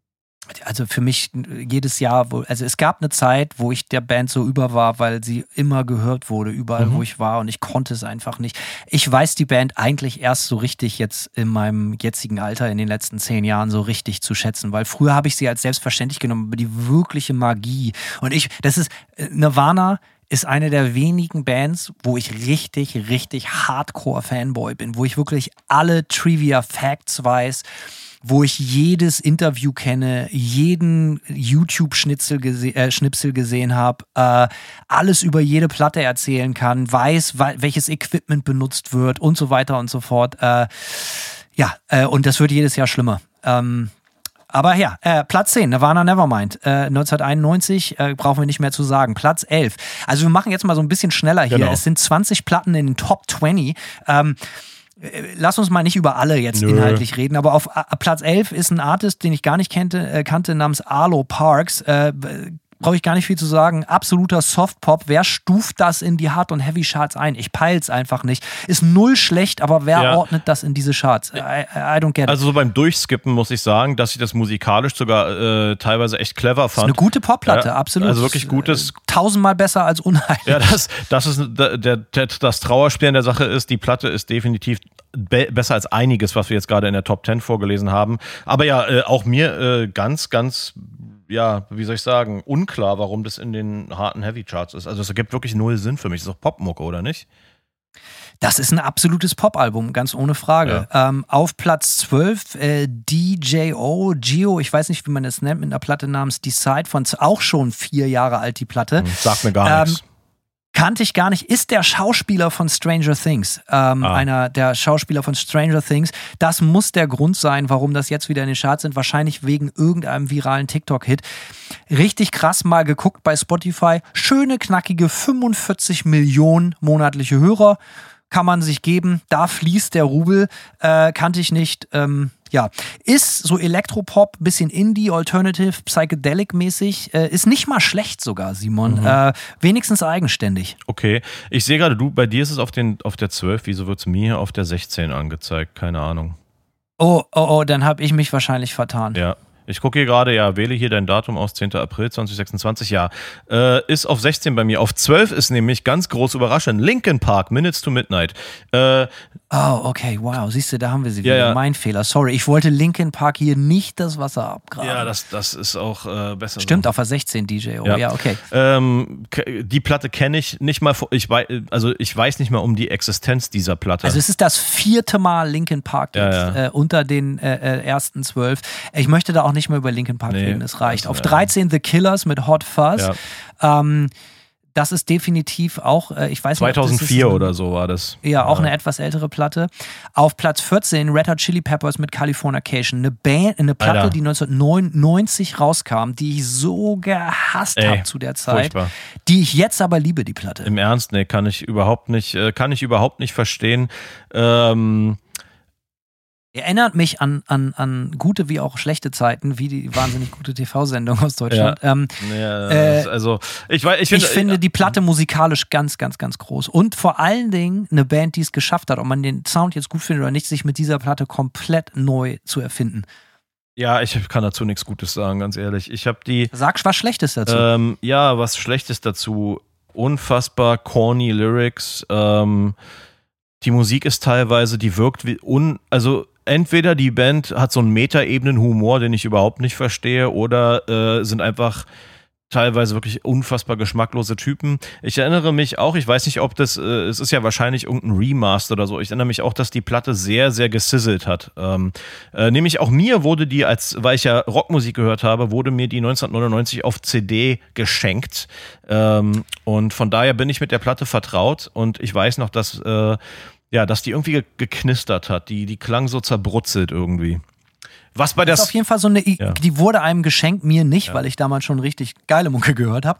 Also für mich jedes Jahr, wo, also es gab eine Zeit, wo ich der Band so über war, weil sie immer gehört wurde, überall Mhm. wo ich war und ich konnte es einfach nicht. Ich weiß die Band eigentlich erst so richtig jetzt in meinem jetzigen Alter, in den letzten zehn Jahren so richtig zu schätzen, weil früher habe ich sie als selbstverständlich genommen, aber die wirkliche Magie und ich, das ist, Nirvana ist eine der wenigen Bands, wo ich richtig, richtig Hardcore-Fanboy bin, wo ich wirklich alle Trivia-Facts weiß, wo ich jedes Interview kenne, jeden YouTube-Schnipsel gese- äh, Schnipsel gesehen habe, äh, alles über jede Platte erzählen kann, weiß, wa- welches Equipment benutzt wird und so weiter und so fort. Äh, ja, äh, und das wird jedes Jahr schlimmer. Ähm, aber ja, äh, Platz zehn, Nirvana Nevermind, äh, neunzehnhunderteinundneunzig, äh, brauchen wir nicht mehr zu sagen. Platz elf. Also wir machen jetzt mal so ein bisschen schneller hier. Genau. Es sind zwanzig Platten in den Top zwanzig. Ähm, Lass uns mal nicht über alle jetzt Nö. inhaltlich reden, aber auf äh, Platz elf ist ein Artist, den ich gar nicht kannte, äh, kannte namens Arlo Parks. Äh, Brauche ich gar nicht viel zu sagen. Absoluter Softpop. Wer stuft das in die Hard- und Heavy-Charts ein? Ich peil's einfach nicht. Ist null schlecht, aber wer Ja. ordnet das in diese Charts? I, I don't get it. Also so beim Durchskippen muss ich sagen, dass ich das musikalisch sogar äh, teilweise echt clever Das ist fand. eine gute Popplatte, Ja, absolut. also wirklich gutes- Äh, Tausendmal besser als Unheilig. Ja, das, das ist der, der, der, das Trauerspiel an der Sache ist, die Platte ist definitiv be- besser als einiges, was wir jetzt gerade in der Top zehn vorgelesen haben. Aber ja, äh, auch mir äh, ganz, ganz, ja, wie soll ich sagen, unklar, warum das in den harten Heavy Charts ist. Also es ergibt wirklich null Sinn für mich. Das ist doch Popmucke, oder nicht? Das ist ein absolutes Pop-Album, ganz ohne Frage. Ja. Ähm, auf Platz zwölf äh, D J O, Gio, ich weiß nicht, wie man das nennt, mit einer Platte namens Decide, von auch schon vier Jahre alt, die Platte. Sagt mir gar ähm, nichts. Kannte ich gar nicht, ist der Schauspieler von Stranger Things. Ähm, ah. Einer der Schauspieler von Stranger Things. Das muss der Grund sein, warum das jetzt wieder in den Charts sind. Wahrscheinlich wegen irgendeinem viralen TikTok-Hit. Richtig krass, mal geguckt bei Spotify. Schöne, knackige fünfundvierzig Millionen monatliche Hörer. Kann man sich geben. Da fließt der Rubel. Äh, kannte ich nicht. Ähm, ja, ist so Elektropop, bisschen Indie, Alternative, Psychedelic-mäßig. Äh, ist nicht mal schlecht sogar, Simon. Mhm. Äh, wenigstens eigenständig. Okay. Ich sehe gerade, du, bei dir ist es auf, den, auf der zwölf. Wieso wird es mir auf der sechzehn angezeigt? Keine Ahnung. Oh, oh, oh, dann habe ich mich wahrscheinlich vertan. Ja. Ich gucke hier gerade, ja, wähle hier dein Datum aus, zehnter April zweitausendsechsundzwanzig, ja. Äh, ist auf sechzehn bei mir. Auf zwölf ist nämlich, ganz groß überraschend, Linkin Park, Minutes to Midnight. Äh, oh, okay, wow, siehst du, da haben wir sie ja, wieder. Ja. Mein Fehler, sorry. Ich wollte Linkin Park hier nicht das Wasser abgraben. Ja, das, das ist auch äh, besser. Stimmt, so. auf der sechzehn D J O, ja, ja okay. Ähm, die Platte kenne ich nicht mal, ich weiß, also ich weiß nicht mal um die Existenz dieser Platte. Also es ist das vierte Mal Linkin Park jetzt ja, ja. Äh, unter den äh, ersten zwölf. Ich möchte da auch nicht mehr über Linkin Park Nee, es reicht. Auf ja. dreizehn The Killers mit Hot Fuzz. Ja. Ähm, das ist definitiv auch, äh, ich weiß nicht, zweitausendvier ob das ist, oder so war das. Ja, auch ja. eine etwas ältere Platte. Auf Platz vierzehn Red Hot Chili Peppers mit Californication. Eine Band, eine Platte, Alter. die neunzehnhundertneunundneunzig rauskam, die ich so gehasst habe zu der Zeit. Furchtbar. Die ich jetzt aber liebe, die Platte. Im Ernst, nee, kann ich überhaupt nicht, kann ich überhaupt nicht verstehen. Ähm, Erinnert mich an, an, an gute wie auch schlechte Zeiten, wie die wahnsinnig gute T V-Sendung aus Deutschland. Ja. Ähm, ja, äh, also ich, weiß, ich, find, ich finde die Platte musikalisch ganz, ganz, ganz groß. Und vor allen Dingen eine Band, die es geschafft hat, ob man den Sound jetzt gut findet oder nicht, sich mit dieser Platte komplett neu zu erfinden. Ja, ich kann dazu nichts Gutes sagen, ganz ehrlich. Ich habe die. Sag was Schlechtes dazu. Ähm, ja, was Schlechtes dazu. Unfassbar corny Lyrics. Ähm, die Musik ist teilweise, die wirkt wie un, also entweder die Band hat so einen Metaebenen-Humor, den ich überhaupt nicht verstehe, oder äh, sind einfach teilweise wirklich unfassbar geschmacklose Typen. Ich erinnere mich auch, ich weiß nicht, ob das, äh, es ist ja wahrscheinlich irgendein Remaster oder so, ich erinnere mich auch, dass die Platte sehr, sehr gesizzelt hat. Ähm, äh, nämlich auch mir wurde die, als, weil ich ja Rockmusik gehört habe, wurde mir die neunzehnhundertneunundneunzig auf C D geschenkt. Ähm, und von daher bin ich mit der Platte vertraut und ich weiß noch, dass äh, ja, dass die irgendwie geknistert hat. Die, die klang so zerbrutzelt irgendwie. Was bei das der ist auf jeden Fall so eine, I- ja. die wurde einem geschenkt, mir nicht, ja. weil ich damals schon richtig geile Mucke gehört habe.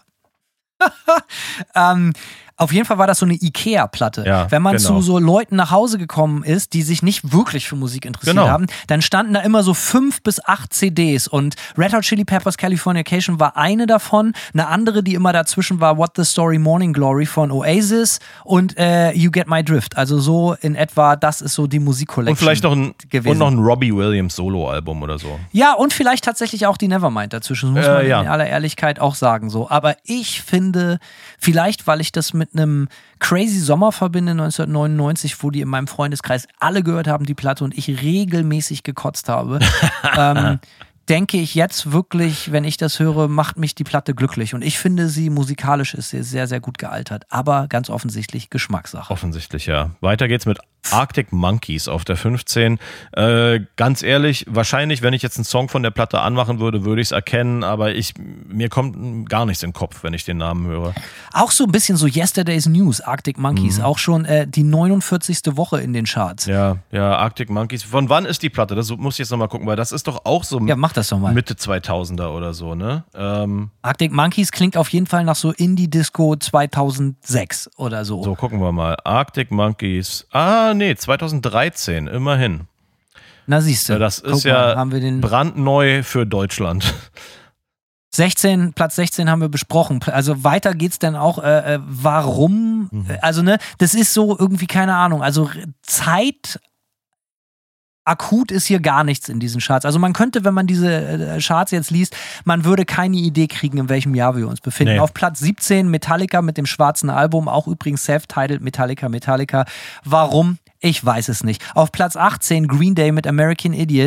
ähm, auf jeden Fall war das so eine Ikea-Platte. Ja, Wenn man genau. zu so Leuten nach Hause gekommen ist, die sich nicht wirklich für Musik interessiert Genau. haben, dann standen da immer so fünf bis acht C Ds und Red Hot Chili Peppers Californication war eine davon. Eine andere, die immer dazwischen war, What the Story Morning Glory von Oasis und äh, You Get My Drift. Also so in etwa, das ist so die Musikkollektion. Und vielleicht noch ein, gewesen. und noch ein Robbie Williams Solo-Album oder so. Ja, und vielleicht tatsächlich auch die Nevermind dazwischen, muss Äh, man ja. in aller Ehrlichkeit auch sagen. So. Aber ich finde, vielleicht, weil ich das mit einem Crazy Sommer verbinde, neunzehnhundertneunundneunzig, wo die in meinem Freundeskreis alle gehört haben, die Platte, und ich regelmäßig gekotzt habe, ähm, denke ich jetzt wirklich, wenn ich das höre, macht mich die Platte glücklich. Und ich finde, sie musikalisch ist sie sehr, sehr gut gealtert. Aber ganz offensichtlich Geschmackssache. Offensichtlich, ja. Weiter geht's mit Arctic Monkeys auf der fünfzehn. Äh, ganz ehrlich, wahrscheinlich, wenn ich jetzt einen Song von der Platte anmachen würde, würde ich es erkennen, aber ich, mir kommt gar nichts in den Kopf, wenn ich den Namen höre. Auch so ein bisschen so Yesterday's News, Arctic Monkeys, Mhm. auch schon äh, die neunundvierzigste Woche in den Charts. Ja, ja, Arctic Monkeys. Von wann ist die Platte? Das muss ich jetzt nochmal gucken, weil das ist doch auch so Ja, mach das doch mal. Mitte zweitausender oder so, ne? Ähm, Arctic Monkeys klingt auf jeden Fall nach so Indie-Disco zweitausendsechs oder so. so, gucken wir mal. Arctic Monkeys. Ah, nee, zweitausenddreizehn, immerhin. Na siehst du, Ja, das guck ist mal, ja haben wir den brandneu für Deutschland. sechzehn, Platz sechzehn haben wir besprochen. Also weiter geht's dann auch, äh, äh, warum, Mhm. also ne, das ist so irgendwie, keine Ahnung, also Zeit akut ist hier gar nichts in diesen Charts. Also man könnte, wenn man diese äh, Charts jetzt liest, man würde keine Idee kriegen, in welchem Jahr wir uns befinden. Nee. Auf Platz siebzehn Metallica mit dem schwarzen Album, auch übrigens self-titled Metallica, Metallica. Warum? Ich weiß es nicht. Auf Platz achtzehn Green Day mit American Idiot.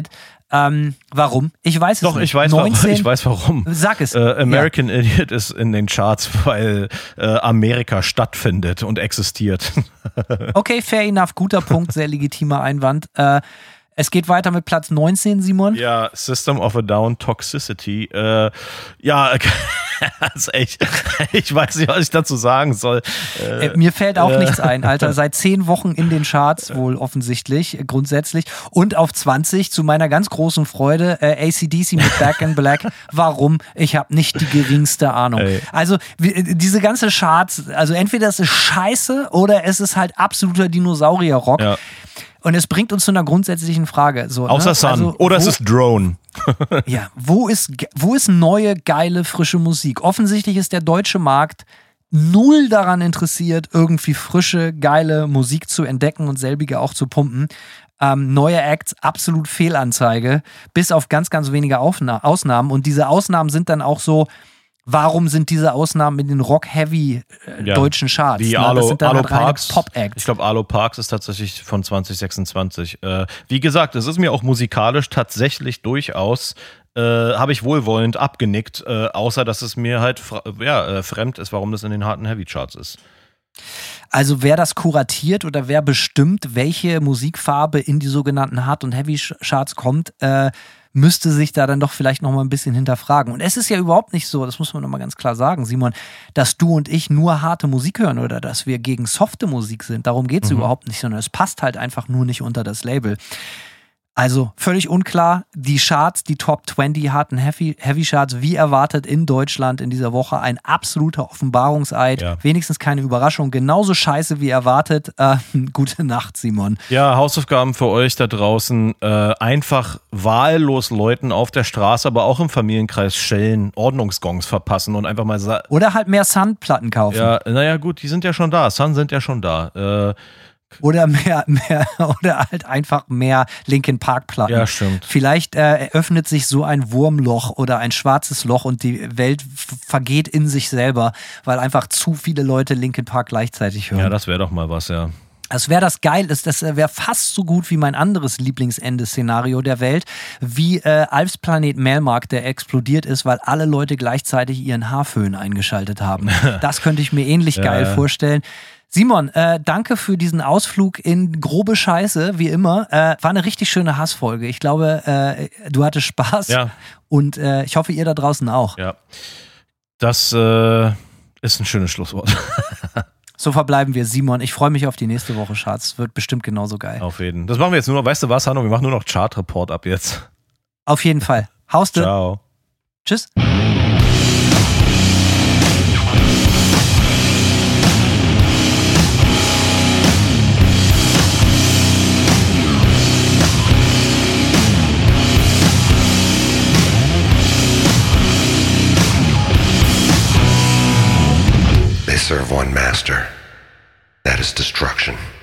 Ähm, warum? Ich weiß es Doch, nicht. ich weiß, neunzehn warum, ich weiß warum. Sag es. Äh, American ja. Idiot ist in den Charts, weil äh, Amerika stattfindet und existiert. Okay, fair enough. Guter Punkt, sehr legitimer Einwand. Äh, Es geht weiter mit Platz neunzehn, Simon. Ja, System of a Down, Toxicity. Äh, ja, das ist echt, ich weiß nicht, was ich dazu sagen soll. Äh, äh, mir fällt auch äh, nichts ein, Alter. Seit zehn Wochen in den Charts, wohl offensichtlich, grundsätzlich. Und auf zwanzig, zu meiner ganz großen Freude, äh, A C D C mit Back in Black. Warum? Ich habe nicht die geringste Ahnung. Ey. Also, wie, diese ganze Charts, also entweder es ist scheiße oder es ist halt absoluter Dinosaurier-Rock. Ja. Und es bringt uns zu einer grundsätzlichen Frage. So, Außer ne? Sun. Also, Oder wo, es ist Drone. Ja, wo ist, wo ist neue, geile, frische Musik? Offensichtlich ist der deutsche Markt null daran interessiert, irgendwie frische, geile Musik zu entdecken und selbige auch zu pumpen. Ähm, neue Acts, absolut Fehlanzeige, bis auf ganz, ganz wenige Aufna- Ausnahmen. Und diese Ausnahmen sind dann auch so, warum sind diese Ausnahmen in den Rock-Heavy äh, Ja. deutschen Charts? Wie ne? Arlo, Das sind dann Arlo halt reine Parks. Pop-Acts. Ich glaube, Arlo Parks ist tatsächlich von zwanzig sechsundzwanzig. Äh, wie gesagt, es ist mir auch musikalisch tatsächlich durchaus, äh, habe ich wohlwollend abgenickt, äh, außer dass es mir halt fra- ja, äh, fremd ist, warum das in den harten Heavy-Charts ist. Also wer das kuratiert oder wer bestimmt, welche Musikfarbe in die sogenannten Hard- und Heavy-Charts kommt, äh, müsste sich da dann doch vielleicht noch mal ein bisschen hinterfragen. Und es ist ja überhaupt nicht so, das muss man noch mal ganz klar sagen, Simon, dass du und ich nur harte Musik hören oder dass wir gegen softe Musik sind. Darum geht es Mhm. überhaupt nicht, sondern es passt halt einfach nur nicht unter das Label. Also völlig unklar, die Charts, die Top zwanzig harten Heavy, Heavy Charts, wie erwartet in Deutschland in dieser Woche, ein absoluter Offenbarungseid, Ja. wenigstens keine Überraschung, genauso scheiße wie erwartet. Äh, gute Nacht, Simon. Ja, Hausaufgaben für euch da draußen. Äh, einfach wahllos Leuten auf der Straße, aber auch im Familienkreis Schellen, Ordnungsgongs verpassen und einfach mal sagen. Oder halt mehr Sun-Platten kaufen. Ja, naja, gut, die sind ja schon da. Sun sind ja schon da. Äh, Oder mehr, mehr, oder halt einfach mehr Linkin Park Platten. Ja, stimmt. Vielleicht äh, eröffnet sich so ein Wurmloch oder ein schwarzes Loch und die Welt f- vergeht in sich selber, weil einfach zu viele Leute Linkin Park gleichzeitig hören. ja, das wäre doch mal was, ja. Das wäre das geil, das, das wäre fast so gut wie mein anderes Lieblingsende-Szenario der Welt, wie äh, Alfs Planet Melmark, der explodiert ist, weil alle Leute gleichzeitig ihren Haarföhn eingeschaltet haben. Das könnte ich mir ähnlich Ja, geil ja. vorstellen. Simon, äh, danke für diesen Ausflug in grobe Scheiße, wie immer. Äh, war eine richtig schöne Hassfolge. Ich glaube, äh, du hattest Spaß Ja. und äh, ich hoffe, ihr da draußen auch. Ja. Das äh, ist ein schönes Schlusswort. So verbleiben wir, Simon. Ich freue mich auf die nächste Woche, Schatz. Wird bestimmt genauso geil. Auf jeden. Das machen wir jetzt nur noch, weißt du was, Hanno? Wir machen nur noch Chart-Report ab jetzt. Auf jeden Fall. Hauste. Ciao. Tschüss. They serve one master. That is destruction.